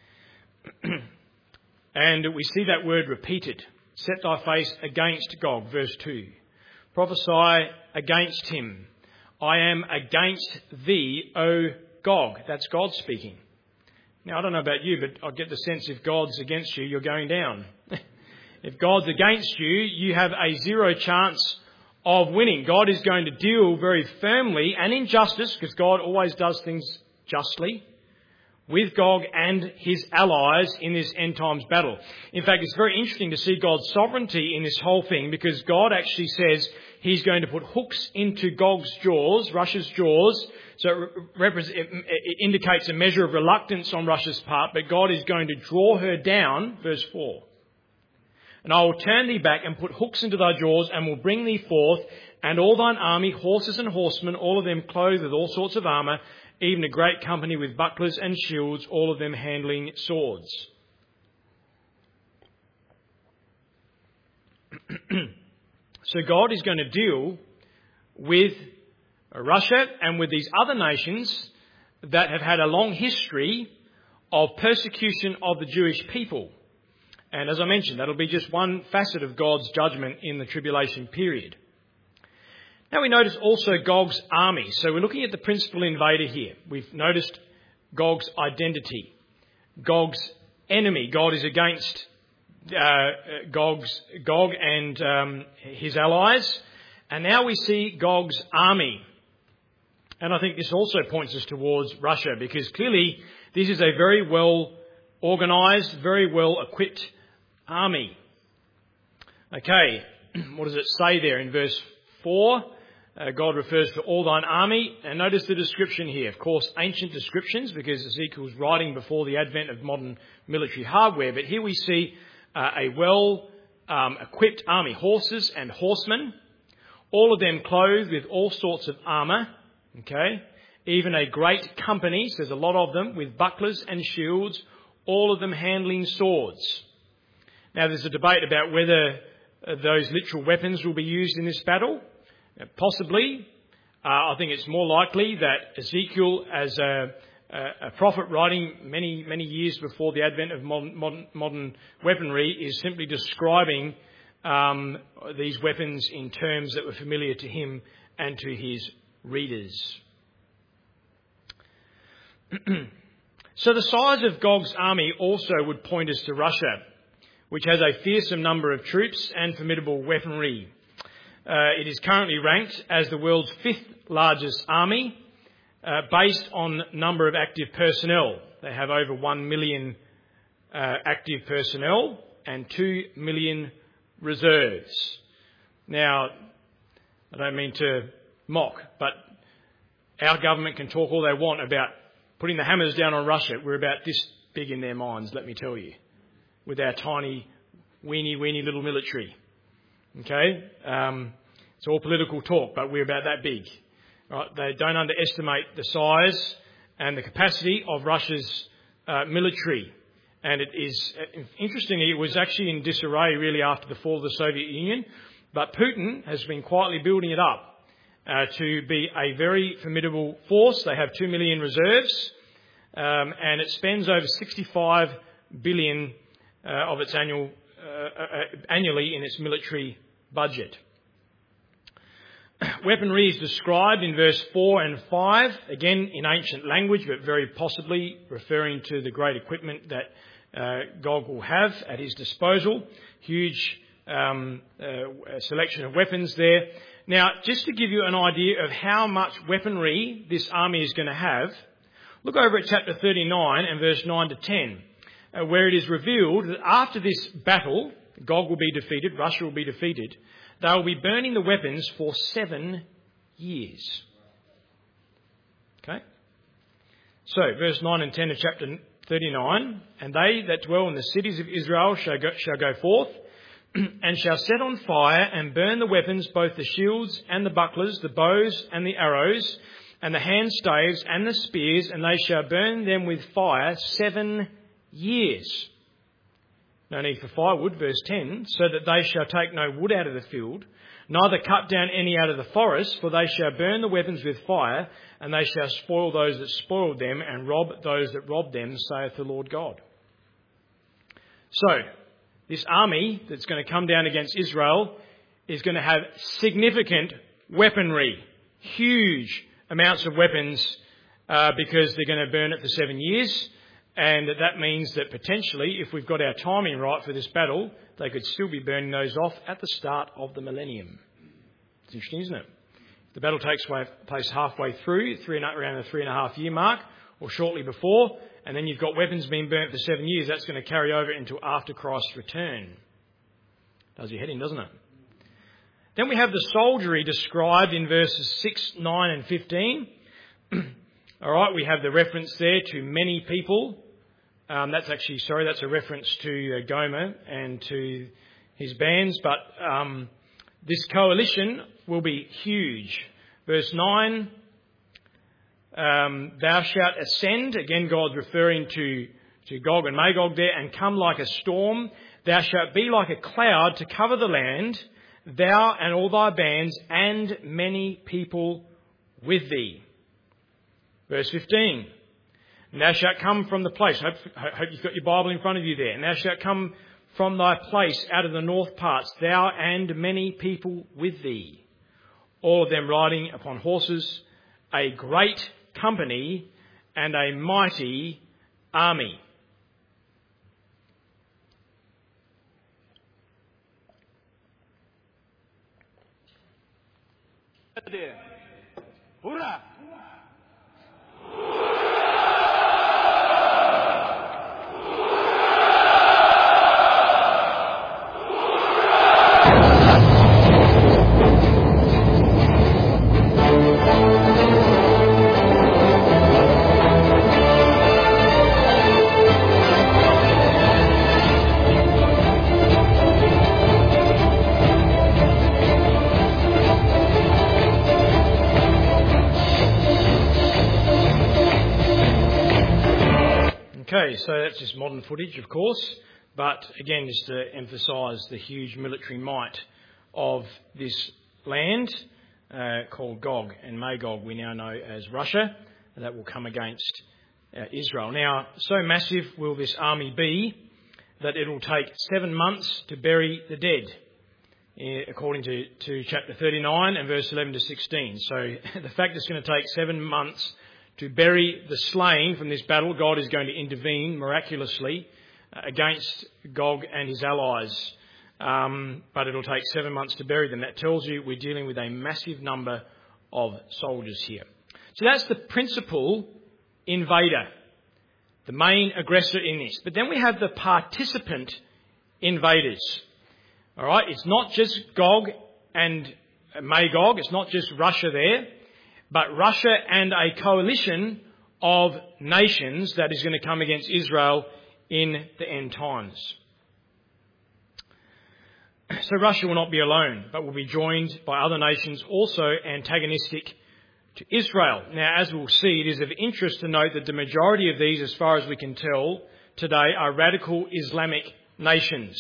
And we see that word repeated. Set thy face against Gog, verse two. Prophesy against him. I am against thee, O Gog. That's God speaking. Now, I don't know about you, but I get the sense if God's against you, you're going down. If God's against you, you have a zero chance of winning. God is going to deal very firmly and in justice, because God always does things justly, with Gog and his allies in this end times battle. In fact, it's very interesting to see God's sovereignty in this whole thing, because God actually says he's going to put hooks into Gog's jaws, Russia's jaws. So it, repre- it indicates a measure of reluctance on Russia's part, but God is going to draw her down, verse four. And I will turn thee back and put hooks into thy jaws and will bring thee forth, and all thine army, horses and horsemen, all of them clothed with all sorts of armour, even a great company with bucklers and shields, all of them handling swords. So God is going to deal with Russia and with these other nations that have had a long history of persecution of the Jewish people. And as I mentioned, that'll be just one facet of God's judgment in the tribulation period. Now we notice also Gog's army. So we're looking at the principal invader here. We've noticed Gog's identity. Gog's enemy. God is against uh, Gog's, Gog and um, his allies. And now we see Gog's army. And I think this also points us towards Russia, because clearly this is a very well organised, very well equipped army. Okay, what does it say there in verse four? Uh, God refers to all thine army. And notice the description here. Of course, ancient descriptions, because Ezekiel's writing before the advent of modern military hardware. But here we see uh, a well um, equipped army, horses and horsemen, all of them clothed with all sorts of armour. Okay, even a great company, so there's a lot of them, with bucklers and shields, all of them handling swords. Now there's a debate about whether uh, those literal weapons will be used in this battle. Uh, possibly. Uh, I think it's more likely that Ezekiel, as a, a, a prophet writing many, many years before the advent of modern, modern, modern weaponry, is simply describing um, these weapons in terms that were familiar to him and to his readers. So the size of Gog's army also would point us to Russia, which has a fearsome number of troops and formidable weaponry. Uh, it is currently ranked as the world's fifth largest army, uh, based on number of active personnel. They have over one million uh, active personnel and two million reserves. Now, I don't mean to mock, but our government can talk all they want about putting the hammers down on Russia. We're about this big in their minds, let me tell you, with our tiny, weeny, weeny little military. Okay? Um, it's all political talk, but we're about that big. Right? They don't underestimate the size and the capacity of Russia's uh, military. And it is, uh, interestingly, it was actually in disarray really after the fall of the Soviet Union, but Putin has been quietly building it up Uh, to be a very formidable force. They have two million reserves, um, and it spends over sixty-five billion uh, of its annual uh, uh, annually in its military budget. Weaponry is described in verse four and five, again in ancient language, but very possibly referring to the great equipment that uh, Gog will have at his disposal. Huge um, uh, selection of weapons there. Now, just to give you an idea of how much weaponry this army is going to have, look over at chapter thirty-nine and verse nine to ten, uh, where it is revealed that after this battle, Gog will be defeated, Russia will be defeated, they will be burning the weapons for seven years. Okay? So, verse nine and ten of chapter thirty-nine, and they that dwell in the cities of Israel shall go, shall go forth, and shall set on fire and burn the weapons, both the shields and the bucklers, the bows and the arrows, and the hand staves and the spears, and they shall burn them with fire seven years. No need for firewood, verse ten, so that they shall take no wood out of the field, neither cut down any out of the forest, for they shall burn the weapons with fire, and they shall spoil those that spoiled them, and rob those that robbed them, saith the Lord God. So, this army that's going to come down against Israel is going to have significant weaponry, huge amounts of weapons, uh, because they're going to burn it for seven years. And that means that potentially, if we've got our timing right for this battle, they could still be burning those off at the start of the millennium. It's interesting, isn't it? If the battle takes place halfway through, three and, around the three and a half year mark, or shortly before, and then you've got weapons being burnt for seven years, that's going to carry over into after Christ's return. Does your head in, doesn't it? Then we have the soldiery described in verses six, nine and fifteen. All right, we have the reference there to many people. Um, that's actually, sorry, that's a reference to uh, Gomer and to his bands, but um, This coalition will be huge. Verse nine, um, thou shalt ascend. Again, God's referring to, to Gog and Magog there. And come like a storm. Thou shalt be like a cloud to cover the land, thou and all thy bands, and many people with thee. Verse fifteen. And thou shalt come from the place. I hope, I hope you've got your Bible in front of you there. And thou shalt come from thy place out of the north parts, thou and many people with thee, all of them riding upon horses, a great company and a mighty army. Hoorah! Okay, so that's just modern footage, of course, but again, just to emphasise the huge military might of this land uh, called Gog and Magog, we now know as Russia, and that will come against uh, Israel. Now, so massive will this army be that it will take seven months to bury the dead, uh, according to, to chapter thirty-nine and verse eleven to sixteen. So the fact it's going to take seven months to bury the slain from this battle, God is going to intervene miraculously uh, against Gog and his allies. Um, but it'll take seven months to bury them. That tells you we're dealing with a massive number of soldiers here. So that's the principal invader, the main aggressor in this. But then we have the participant invaders. All right, it's not just Gog and Magog. It's not just Russia there. But Russia and a coalition of nations that is going to come against Israel in the end times. So Russia will not be alone, but will be joined by other nations also antagonistic to Israel. Now, as we'll see, it is of interest to note that the majority of these, as far as we can tell today, are radical Islamic nations.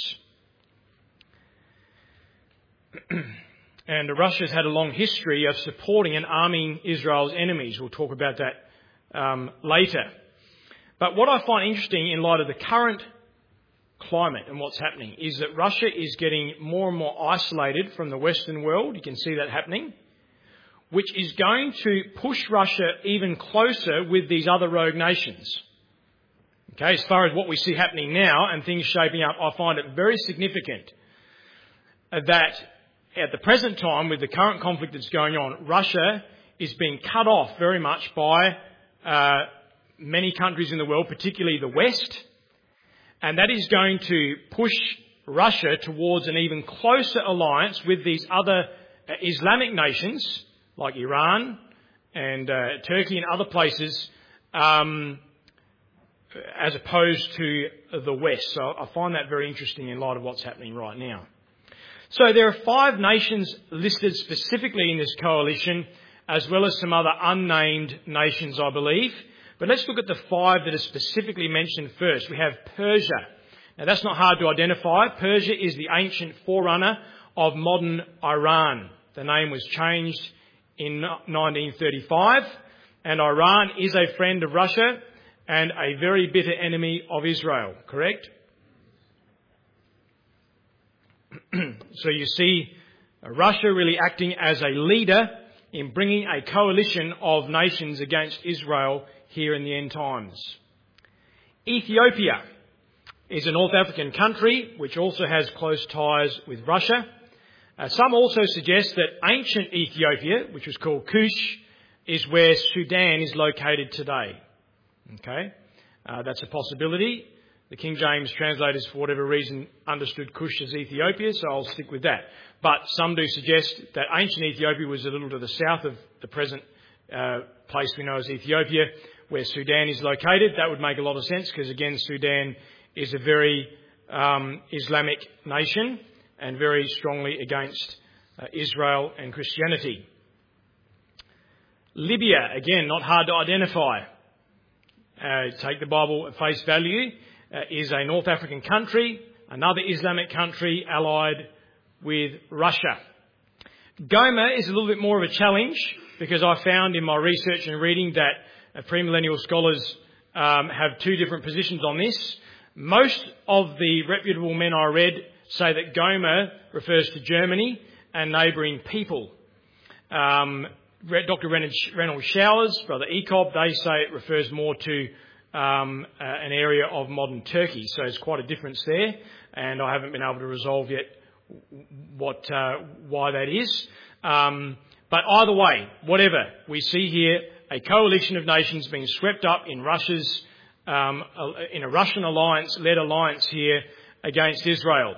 And Russia's had a long history of supporting and arming Israel's enemies. We'll talk about that um, later. But what I find interesting in light of the current climate and what's happening is that Russia is getting more and more isolated from the Western world. You can see that happening, which is going to push Russia even closer with these other rogue nations. Okay, as far as what we see happening now and things shaping up, I find it very significant that at the present time, with the current conflict that's going on, Russia is being cut off very much by uh, many countries in the world, particularly the West. And that is going to push Russia towards an even closer alliance with these other uh, Islamic nations, like Iran and uh, Turkey and other places, um, as opposed to the West. So I find that very interesting in light of what's happening right now. So there are five nations listed specifically in this coalition, as well as some other unnamed nations, I believe. But let's look at the five that are specifically mentioned first. We have Persia. Now, that's not hard to identify. Persia is the ancient forerunner of modern Iran. The name was changed in nineteen thirty-five, and Iran is a friend of Russia and a very bitter enemy of Israel, correct? So you see Russia really acting as a leader in bringing a coalition of nations against Israel here in the end times. Ethiopia is a North African country which also has close ties with Russia. Uh, some also suggest that ancient Ethiopia, which was called Kush, is where Sudan is located today. Okay, uh, that's a possibility. The King James translators, for whatever reason, understood Kush as Ethiopia, so I'll stick with that. But some do suggest that ancient Ethiopia was a little to the south of the present uh, place we know as Ethiopia, where Sudan is located. That would make a lot of sense because, again, Sudan is a very um, Islamic nation and very strongly against uh, Israel and Christianity. Libya, again, not hard to identify. Uh, take the Bible at face value, uh, is a North African country, another Islamic country allied with Russia. Goma is a little bit more of a challenge because I found in my research and reading that uh, premillennial scholars um, have two different positions on this. Most of the reputable men I read say that Goma refers to Germany and neighbouring people. Um, Doctor Reynolds Showers, Brother Ecob, they say it refers more to um, uh, an area of modern Turkey. So there's quite a difference there, and I haven't been able to resolve yet what uh, why that is. Um, but either way, whatever, we see here a coalition of nations being swept up in Russia's um, in a Russian alliance-led alliance here against Israel.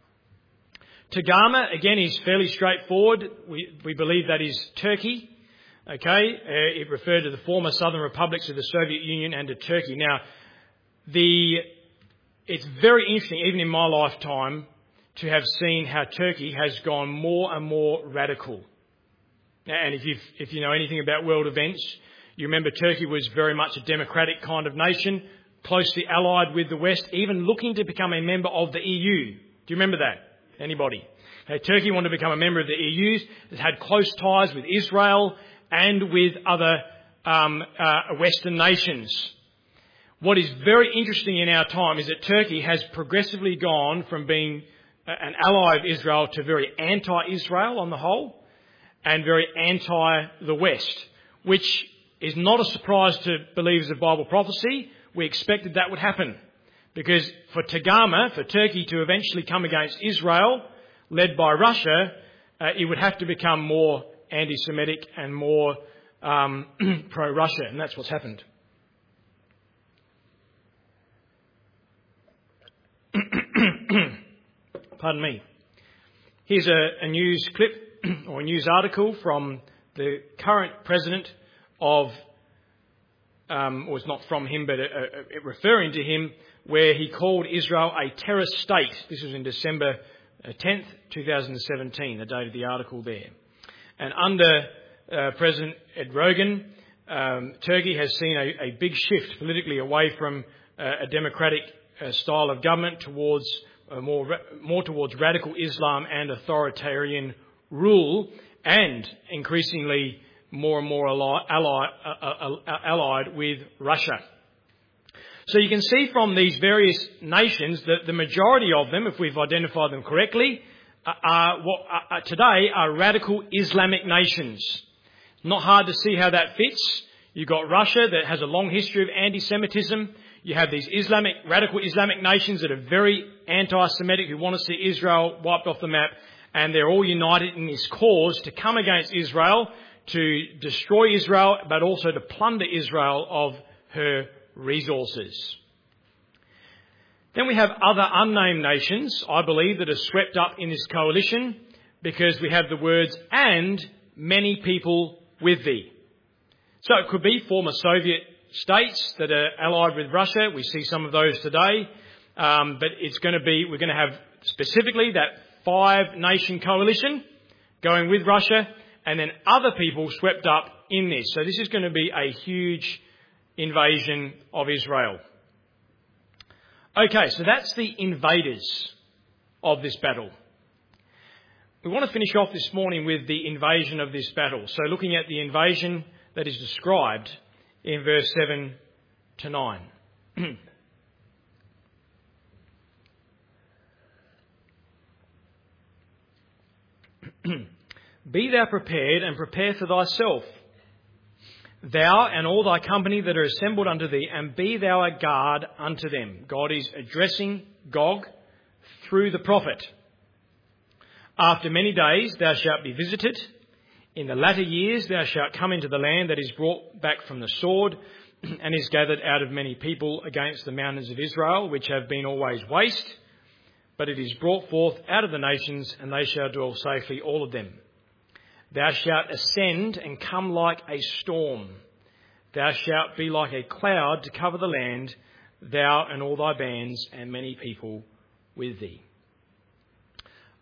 Togarmah, again, is fairly straightforward. We, we believe that is Turkey. Okay, uh, it referred to the former southern republics of the Soviet Union and to Turkey. Now, the it's very interesting, even in my lifetime, to have seen how Turkey has gone more and more radical. And if you if you know anything about world events, you remember Turkey was very much a democratic kind of nation, closely allied with the West, even looking to become a member of the E U. Do you remember that? Anybody? Okay, Turkey wanted to become a member of the E U. It had close ties with Israel and with other um, uh, Western nations. What is very interesting in our time is that Turkey has progressively gone from being an ally of Israel to very anti-Israel on the whole, and very anti the West, which is not a surprise to believers of Bible prophecy. We expected that would happen, because for Togarmah, for Turkey to eventually come against Israel, led by Russia, uh, it would have to become more anti-Semitic and more um, pro-Russia, and that's what's happened. Pardon me. Here's a, a news clip or a news article from the current president of, um, or it's not from him, but uh, uh, referring to him, where he called Israel a terrorist state. This was in December tenth, twenty seventeen, the date of the article there. And under uh, President Erdogan, um, Turkey has seen a, a big shift politically away from uh, a democratic uh, style of government towards uh, more more towards radical Islam and authoritarian rule, and increasingly more and more ally, ally, uh, uh, allied with Russia. So you can see from these various nations that the majority of them, if we've identified them correctly, are what are, today are radical Islamic nations. Not hard to see how that fits. You've got Russia that has a long history of anti-Semitism. You have these Islamic, radical Islamic nations that are very anti-Semitic, who want to see Israel wiped off the map, and they're all united in this cause to come against Israel, to destroy Israel, but also to plunder Israel of her resources. Then we have other unnamed nations, I believe, that are swept up in this coalition, because we have the words, and many people with thee. So it could be former Soviet states that are allied with Russia. We see some of those today. Um, but it's going to be, we're going to have specifically that five nation coalition going with Russia, and then other people swept up in this. So this is going to be a huge invasion of Israel. Okay, so that's the invaders of this battle. We want to finish off this morning with the invasion of this battle. So looking at the invasion that is described in verse seven to nine. Be thou prepared, and prepare for thyself, thou and all thy company that are assembled unto thee, and be thou a guard unto them. God is addressing Gog through the prophet. After many days thou shalt be visited. In the latter years thou shalt come into the land that is brought back from the sword, and is gathered out of many people against the mountains of Israel, which have been always waste. But it is brought forth out of the nations, and they shall dwell safely, all of them. Thou shalt ascend and come like a storm. Thou shalt be like a cloud to cover the land, thou and all thy bands, and many people with thee.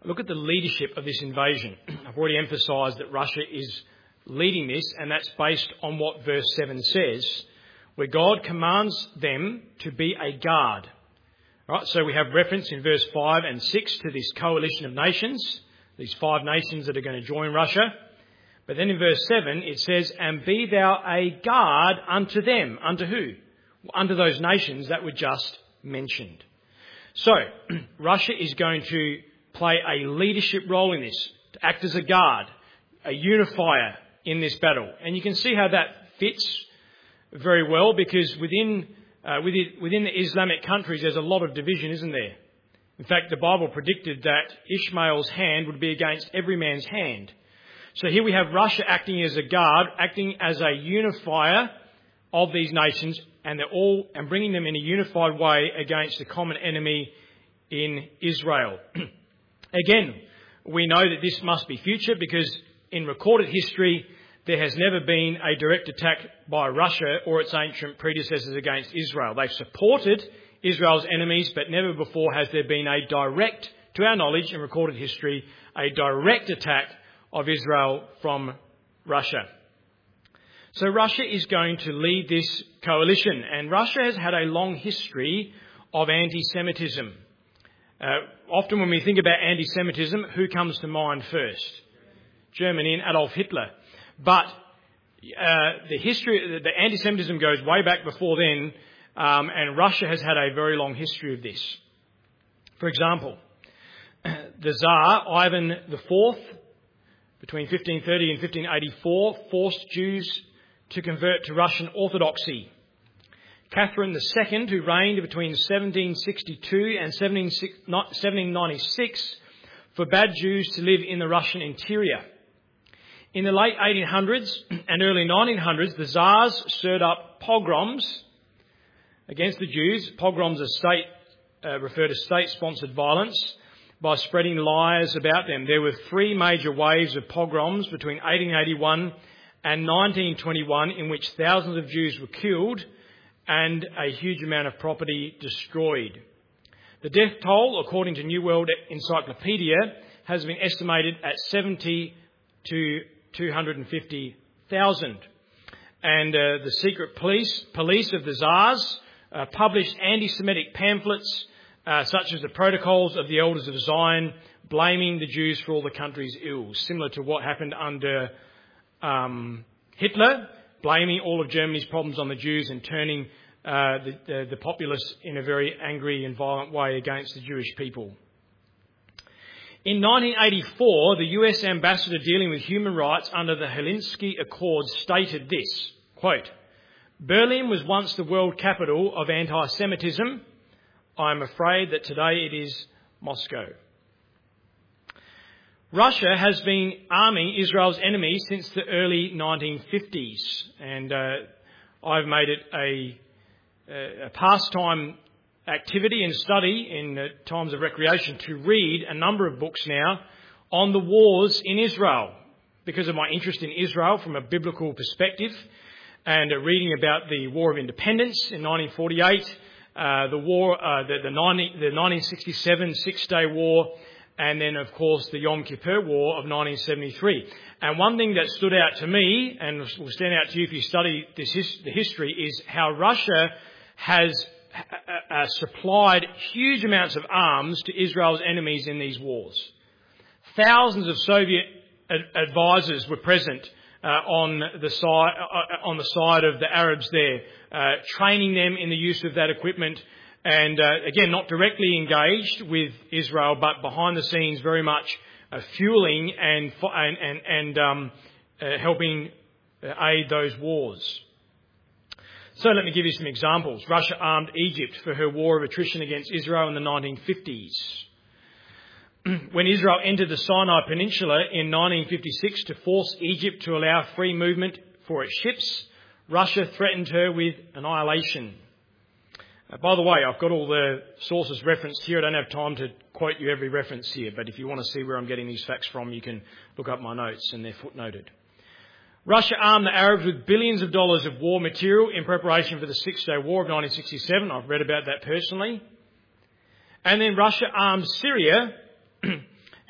look at the leadership of this invasion. I've already emphasised that Russia is leading this, and that's based on what verse seven says, where God commands them to be a guard. Right, so we have reference in verse five and six to this coalition of nations, these five nations that are going to join Russia. But then in verse seven it says, and be thou a guard unto them. Unto who? Unto those nations that were just mentioned. So, Russia is going to play a leadership role in this, to act as a guard, a unifier in this battle. And you can see how that fits very well, because within uh, within, within the Islamic countries there's a lot of division, isn't there? In fact, the Bible predicted that Ishmael's hand would be against every man's hand. So here we have Russia acting as a guard, acting as a unifier of these nations, and they're all and bringing them in a unified way against the common enemy in Israel. Again, we know that this must be future, because in recorded history there has never been a direct attack by Russia or its ancient predecessors against Israel. They've supported Israel's enemies, but never before has there been a direct, to our knowledge in recorded history, a direct attack of Israel from Russia. So Russia is going to lead this coalition, and Russia has had a long history of anti-Semitism. Uh, often when we think about anti-Semitism, who comes to mind first? Germany and Adolf Hitler. But uh, the history, the anti-Semitism goes way back before then, um, and Russia has had a very long history of this. For example, the Tsar Ivan the Fourth, between fifteen thirty and fifteen eighty-four, forced Jews to convert to Russian Orthodoxy. Catherine the Second, who reigned between seventeen sixty-two and seventeen ninety-six, forbade Jews to live in the Russian interior. In the late eighteen hundreds and early nineteen hundreds, the Tsars stirred up pogroms against the Jews. Pogroms are state, uh, refer to state-sponsored violence by spreading lies about them. There were three major waves of pogroms between eighteen eighty-one and nineteen twenty-one in which thousands of Jews were killed and a huge amount of property destroyed. The death toll, according to New World Encyclopedia, has been estimated at seventy to two hundred fifty thousand. And uh, the secret police, police of the Tsars uh, published anti-Semitic pamphlets uh, such as the Protocols of the Elders of Zion, blaming the Jews for all the country's ills, similar to what happened under um, Hitler, blaming all of Germany's problems on the Jews and turning uh, the, the, the populace in a very angry and violent way against the Jewish people. In nineteen eighty-four, the U S ambassador dealing with human rights under the Helsinki Accords stated this, quote, Berlin was once the world capital of anti-Semitism. I am afraid that today it is Moscow. Russia has been arming Israel's enemies since the early nineteen fifties, and uh, I've made it a, a pastime activity and study in uh, times of recreation to read a number of books now on the wars in Israel, because of my interest in Israel from a biblical perspective, and uh, reading about the War of Independence in nineteen forty-eight, uh, the war, uh, the, the, ninety, the nineteen sixty-seven Six-Day War, and then, of course, the Yom Kippur War of nineteen seventy-three. And one thing that stood out to me, and will stand out to you if you study this his, the history, is how Russia has uh, supplied huge amounts of arms to Israel's enemies in these wars. Thousands of Soviet ad- advisors were present uh, on the side uh, on the side of the Arabs there, uh, training them in the use of that equipment. And uh, again, not directly engaged with Israel, but behind the scenes, very much uh, fueling and and and, and um, uh, helping uh, aid those wars. So let me give you some examples. Russia armed Egypt for her war of attrition against Israel in the nineteen fifties. When Israel entered the Sinai Peninsula in nineteen fifty-six to force Egypt to allow free movement for its ships, Russia threatened her with annihilation. Uh, by the way, I've got all the sources referenced here. I don't have time to quote you every reference here, but if you want to see where I'm getting these facts from, you can look up my notes, and they're footnoted. Russia armed the Arabs with billions of dollars of war material in preparation for the Six-Day War of nineteen sixty-seven. I've read about that personally. And then Russia armed Syria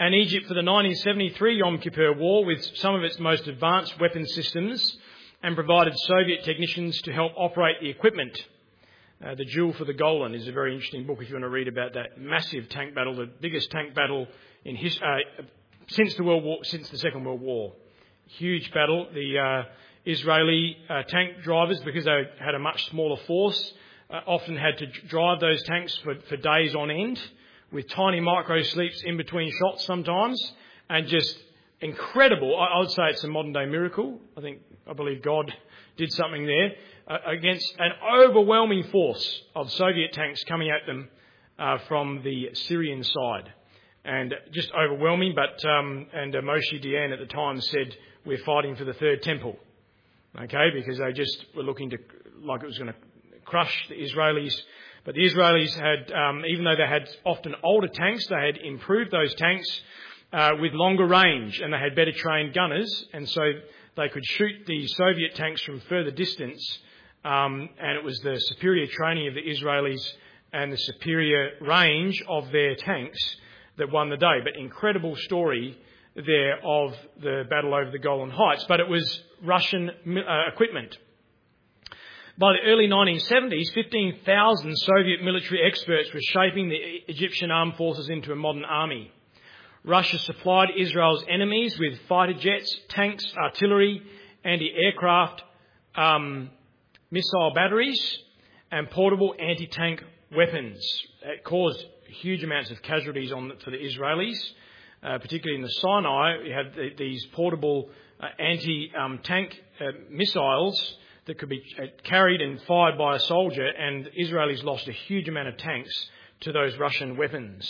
and Egypt for the nineteen seventy-three Yom Kippur War with some of its most advanced weapon systems, and provided Soviet technicians to help operate the equipment. Uh, the Duel for the Golan is a very interesting book if you want to read about that massive tank battle, the biggest tank battle in his, uh, since the World War, since the Second World War. Huge battle. The uh, Israeli uh, tank drivers, because they had a much smaller force, uh, often had to drive those tanks for, for days on end, with tiny micro sleeps in between shots sometimes, and just incredible. I, I would say it's a modern day miracle. I think, I believe God did something there uh, against an overwhelming force of Soviet tanks coming at them uh, from the Syrian side. And just overwhelming, but, um, and uh, Moshe Dayan at the time said, we're fighting for the third temple. Okay, because they just were looking to, like it was going to crush the Israelis. But the Israelis had, um, even though they had often older tanks, they had improved those tanks uh, with longer range, and they had better trained gunners, and so they could shoot the Soviet tanks from further distance. Um, and it was the superior training of the Israelis and the superior range of their tanks that won the day. But incredible story there of the battle over the Golan Heights. But it was Russian uh, equipment. By the early nineteen seventies, fifteen thousand Soviet military experts were shaping the Egyptian armed forces into a modern army. Russia supplied Israel's enemies with fighter jets, tanks, artillery, anti-aircraft, um, missile batteries, and portable anti-tank weapons. It caused huge amounts of casualties on for the Israelis, uh, particularly in the Sinai. You had the, these portable uh, anti-tank um, uh, missiles that could be carried and fired by a soldier, and Israelis lost a huge amount of tanks to those Russian weapons.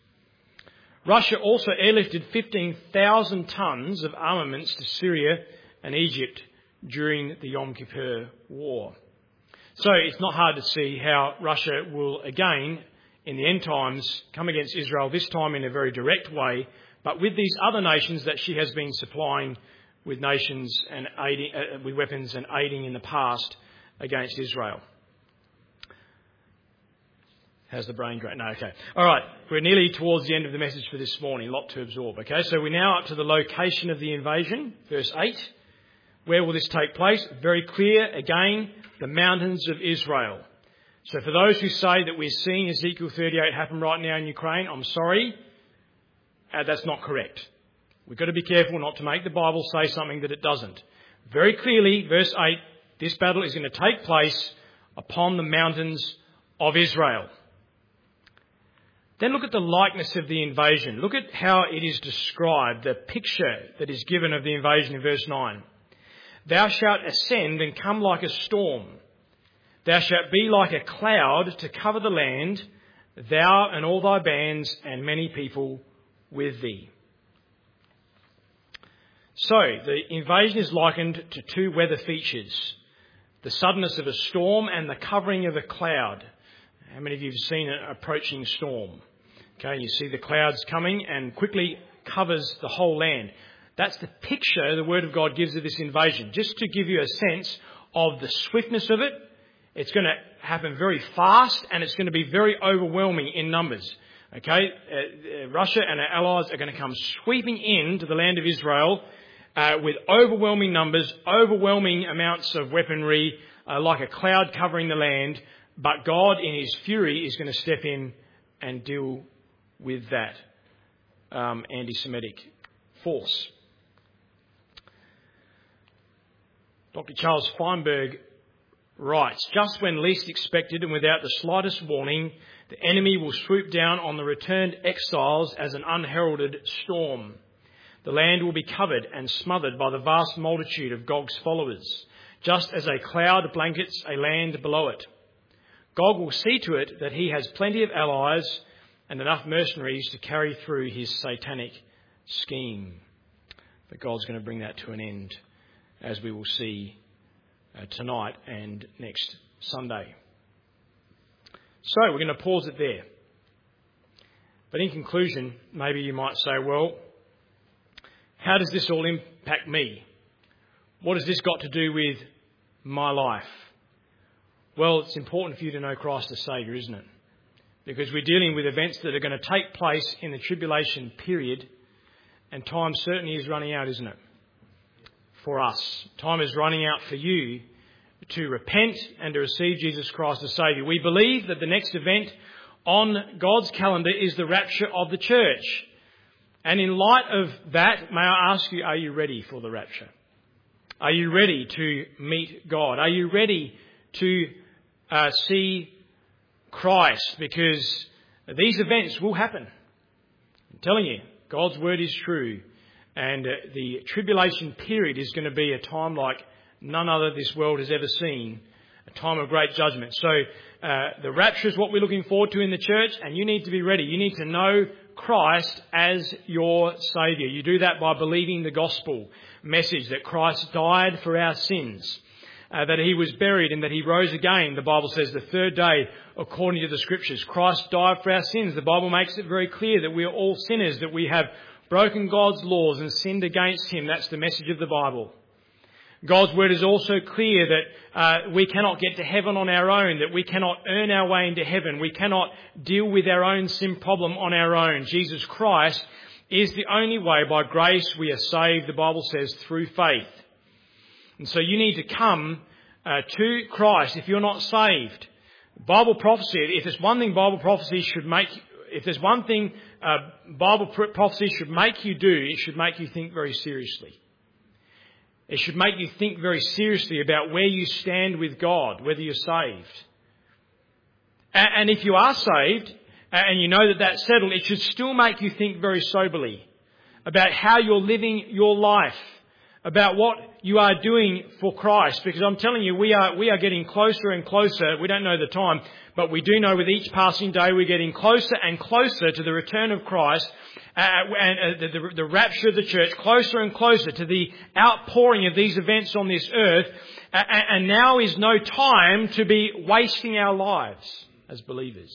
Russia also airlifted fifteen thousand tonnes of armaments to Syria and Egypt during the Yom Kippur War. So it's not hard to see how Russia will again, in the end times, come against Israel, this time in a very direct way, but with these other nations that she has been supplying with nations and aiding, uh, with weapons and aiding in the past against Israel. How's the brain drain? No, okay. All right, we're nearly towards the end of the message for this morning. A lot to absorb. Okay, so we're now up to the location of the invasion, verse eight. Where will this take place? Very clear, again, the mountains of Israel. So for those who say that we're seeing Ezekiel thirty-eight happen right now in Ukraine, I'm sorry, uh, that's not correct. We've got to be careful not to make the Bible say something that it doesn't. Very clearly, verse eight, this battle is going to take place upon the mountains of Israel. Then look at the likeness of the invasion. Look at how it is described, the picture that is given of the invasion in verse nine. Thou shalt ascend and come like a storm. Thou shalt be like a cloud to cover the land, thou and all thy bands and many people with thee. So, the invasion is likened to two weather features, the suddenness of a storm and the covering of a cloud. How many of you have seen an approaching storm? Okay, you see the clouds coming and quickly covers the whole land. That's the picture the Word of God gives of this invasion. Just to give you a sense of the swiftness of it, it's going to happen very fast and it's going to be very overwhelming in numbers. Okay, uh, Russia and our allies are going to come sweeping into the land of Israel uh, with overwhelming numbers, overwhelming amounts of weaponry, uh, like a cloud covering the land. But God, in his fury, is going to step in and deal with that um, anti-Semitic force. Doctor Charles Feinberg writes, just when least expected and without the slightest warning, the enemy will swoop down on the returned exiles as an unheralded storm. The land will be covered and smothered by the vast multitude of Gog's followers, just as a cloud blankets a land below it. Gog will see to it that he has plenty of allies and enough mercenaries to carry through his satanic scheme. But God's going to bring that to an end, as we will see uh, tonight and next Sunday. So we're going to pause it there. But in conclusion, maybe you might say, well, how does this all impact me? What has this got to do with my life? Well, it's important for you to know Christ as Saviour, isn't it? Because we're dealing with events that are going to take place in the tribulation period And time certainly is running out, isn't it? For us. Time is running out for you to repent and to receive Jesus Christ as Saviour. We believe that the next event on God's calendar is the rapture of the church. And in light of that, may I ask you, are you ready for the rapture? Are you ready to meet God? Are you ready to uh, see Christ? Because these events will happen. I'm telling you, God's word is true. And uh, the tribulation period is going to be a time like none other this world has ever seen. A time of great judgment. So uh, the rapture is what we're looking forward to in the church. And you need to be ready. You need to know Christ as your Saviour. You do that by believing the gospel message that Christ died for our sins. Uh, that he was buried and that he rose again. The Bible says the third day, according to the Scriptures. Christ died for our sins. The Bible makes it very clear that we are all sinners, that we have broken God's laws and sinned against him. That's the message of the Bible. God's word is also clear that uh, we cannot get to heaven on our own, that we cannot earn our way into heaven. We cannot deal with our own sin problem on our own. Jesus Christ is the only way. By grace we are saved, the Bible says, through faith. And so you need to come uh, to Christ if you're not saved. Bible prophecy, if there's one thing Bible prophecy should make, if there's one thing uh, Bible prophecy should make you do, it should make you think very seriously. It should make you think very seriously about where you stand with God, whether you're saved. And if you are saved, and you know that that's settled, it should still make you think very soberly about how you're living your life, about what you are doing for Christ. Because I'm telling you, we are we are getting closer and closer. We don't know the time, but we do know with each passing day we're getting closer and closer to the return of Christ uh, and uh, the, the, the rapture of the church, closer and closer to the outpouring of these events on this earth. Uh, and now is no time to be wasting our lives as believers.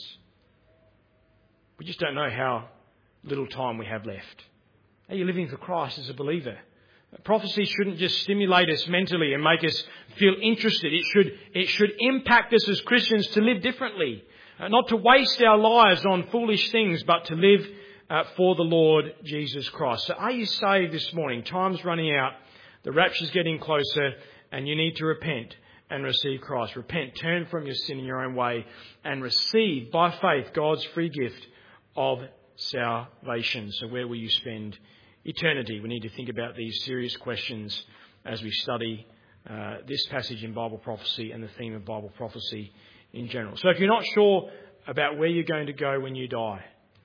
We just don't know how little time we have left. Are you living for Christ as a believer? Prophecy shouldn't just stimulate us mentally and make us feel interested. It should, it should impact us as Christians to live differently. Uh, not to waste our lives on foolish things, but to live uh, for the Lord Jesus Christ. So are you saved this morning? Time's running out. The rapture's getting closer and you need to repent and receive Christ. Repent, turn from your sin in your own way and receive by faith God's free gift of salvation. So where will you spend eternity? We need to think about these serious questions as we study uh, this passage in Bible prophecy and the theme of Bible prophecy in general. So if you're not sure about where you're going to go when you die,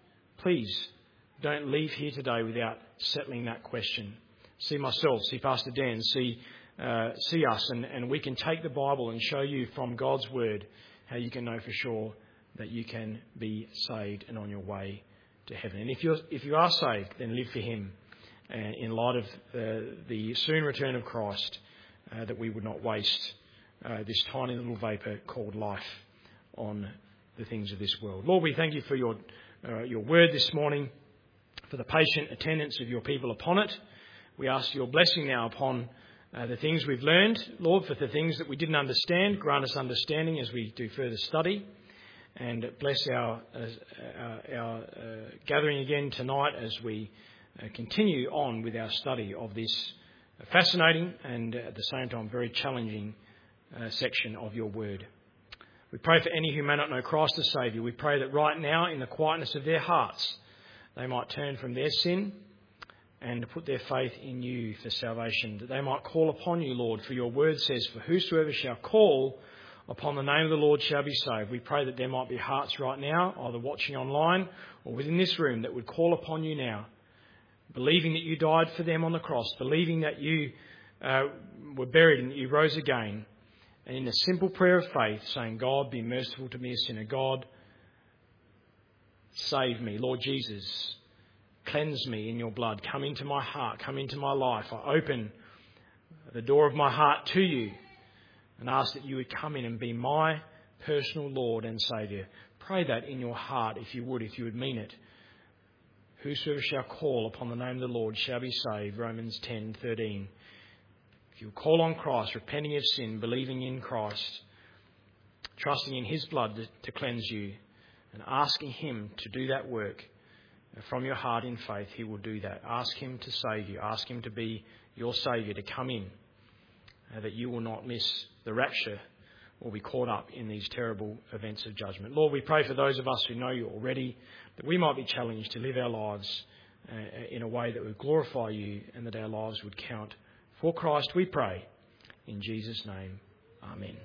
please don't leave here today without settling that question. See myself, see Pastor Dan, see uh, see us, and, and we can take the Bible and show you from God's Word how you can know for sure that you can be saved and on your way to heaven. And if you're if you are saved, then live for Him. Uh, in light of uh, the soon return of Christ, uh, that we would not waste uh, this tiny little vapour called life on the things of this world. Lord, we thank you for your uh, your word this morning, for the patient attendance of your people upon it. We ask your blessing now upon uh, the things we've learned, Lord, for the things that we didn't understand. Grant us understanding as we do further study. And bless our, uh, our uh, gathering again tonight as we Uh, continue on with our study of this fascinating and uh, at the same time very challenging uh, section of your word. We pray for any who may not know Christ as Saviour. We pray that right now in the quietness of their hearts they might turn from their sin and put their faith in you for salvation, that they might call upon you, Lord, for your word says, for whosoever shall call upon the name of the Lord shall be saved. We pray that there might be hearts right now, either watching online or within this room, that would call upon you now, believing that you died for them on the cross, believing that you uh, were buried and that you rose again, and in a simple prayer of faith saying, God, be merciful to me, a sinner. God, save me. Lord Jesus, cleanse me in your blood. Come into my heart. Come into my life. I open the door of my heart to you and ask that you would come in and be my personal Lord and Saviour. Pray that in your heart, if you would, if you would mean it. Whosoever shall call upon the name of the Lord shall be saved. Romans ten thirteen. If you call on Christ, repenting of sin, believing in Christ, trusting in his blood to, to cleanse you, and asking him to do that work, from your heart in faith, he will do that. Ask him to save you. Ask him to be your Saviour, to come in, uh, that you will not miss the rapture or be caught up in these terrible events of judgment. Lord, we pray for those of us who know you already, that we might be challenged to live our lives uh, in a way that would glorify you and that our lives would count for Christ, we pray. In Jesus' name, amen.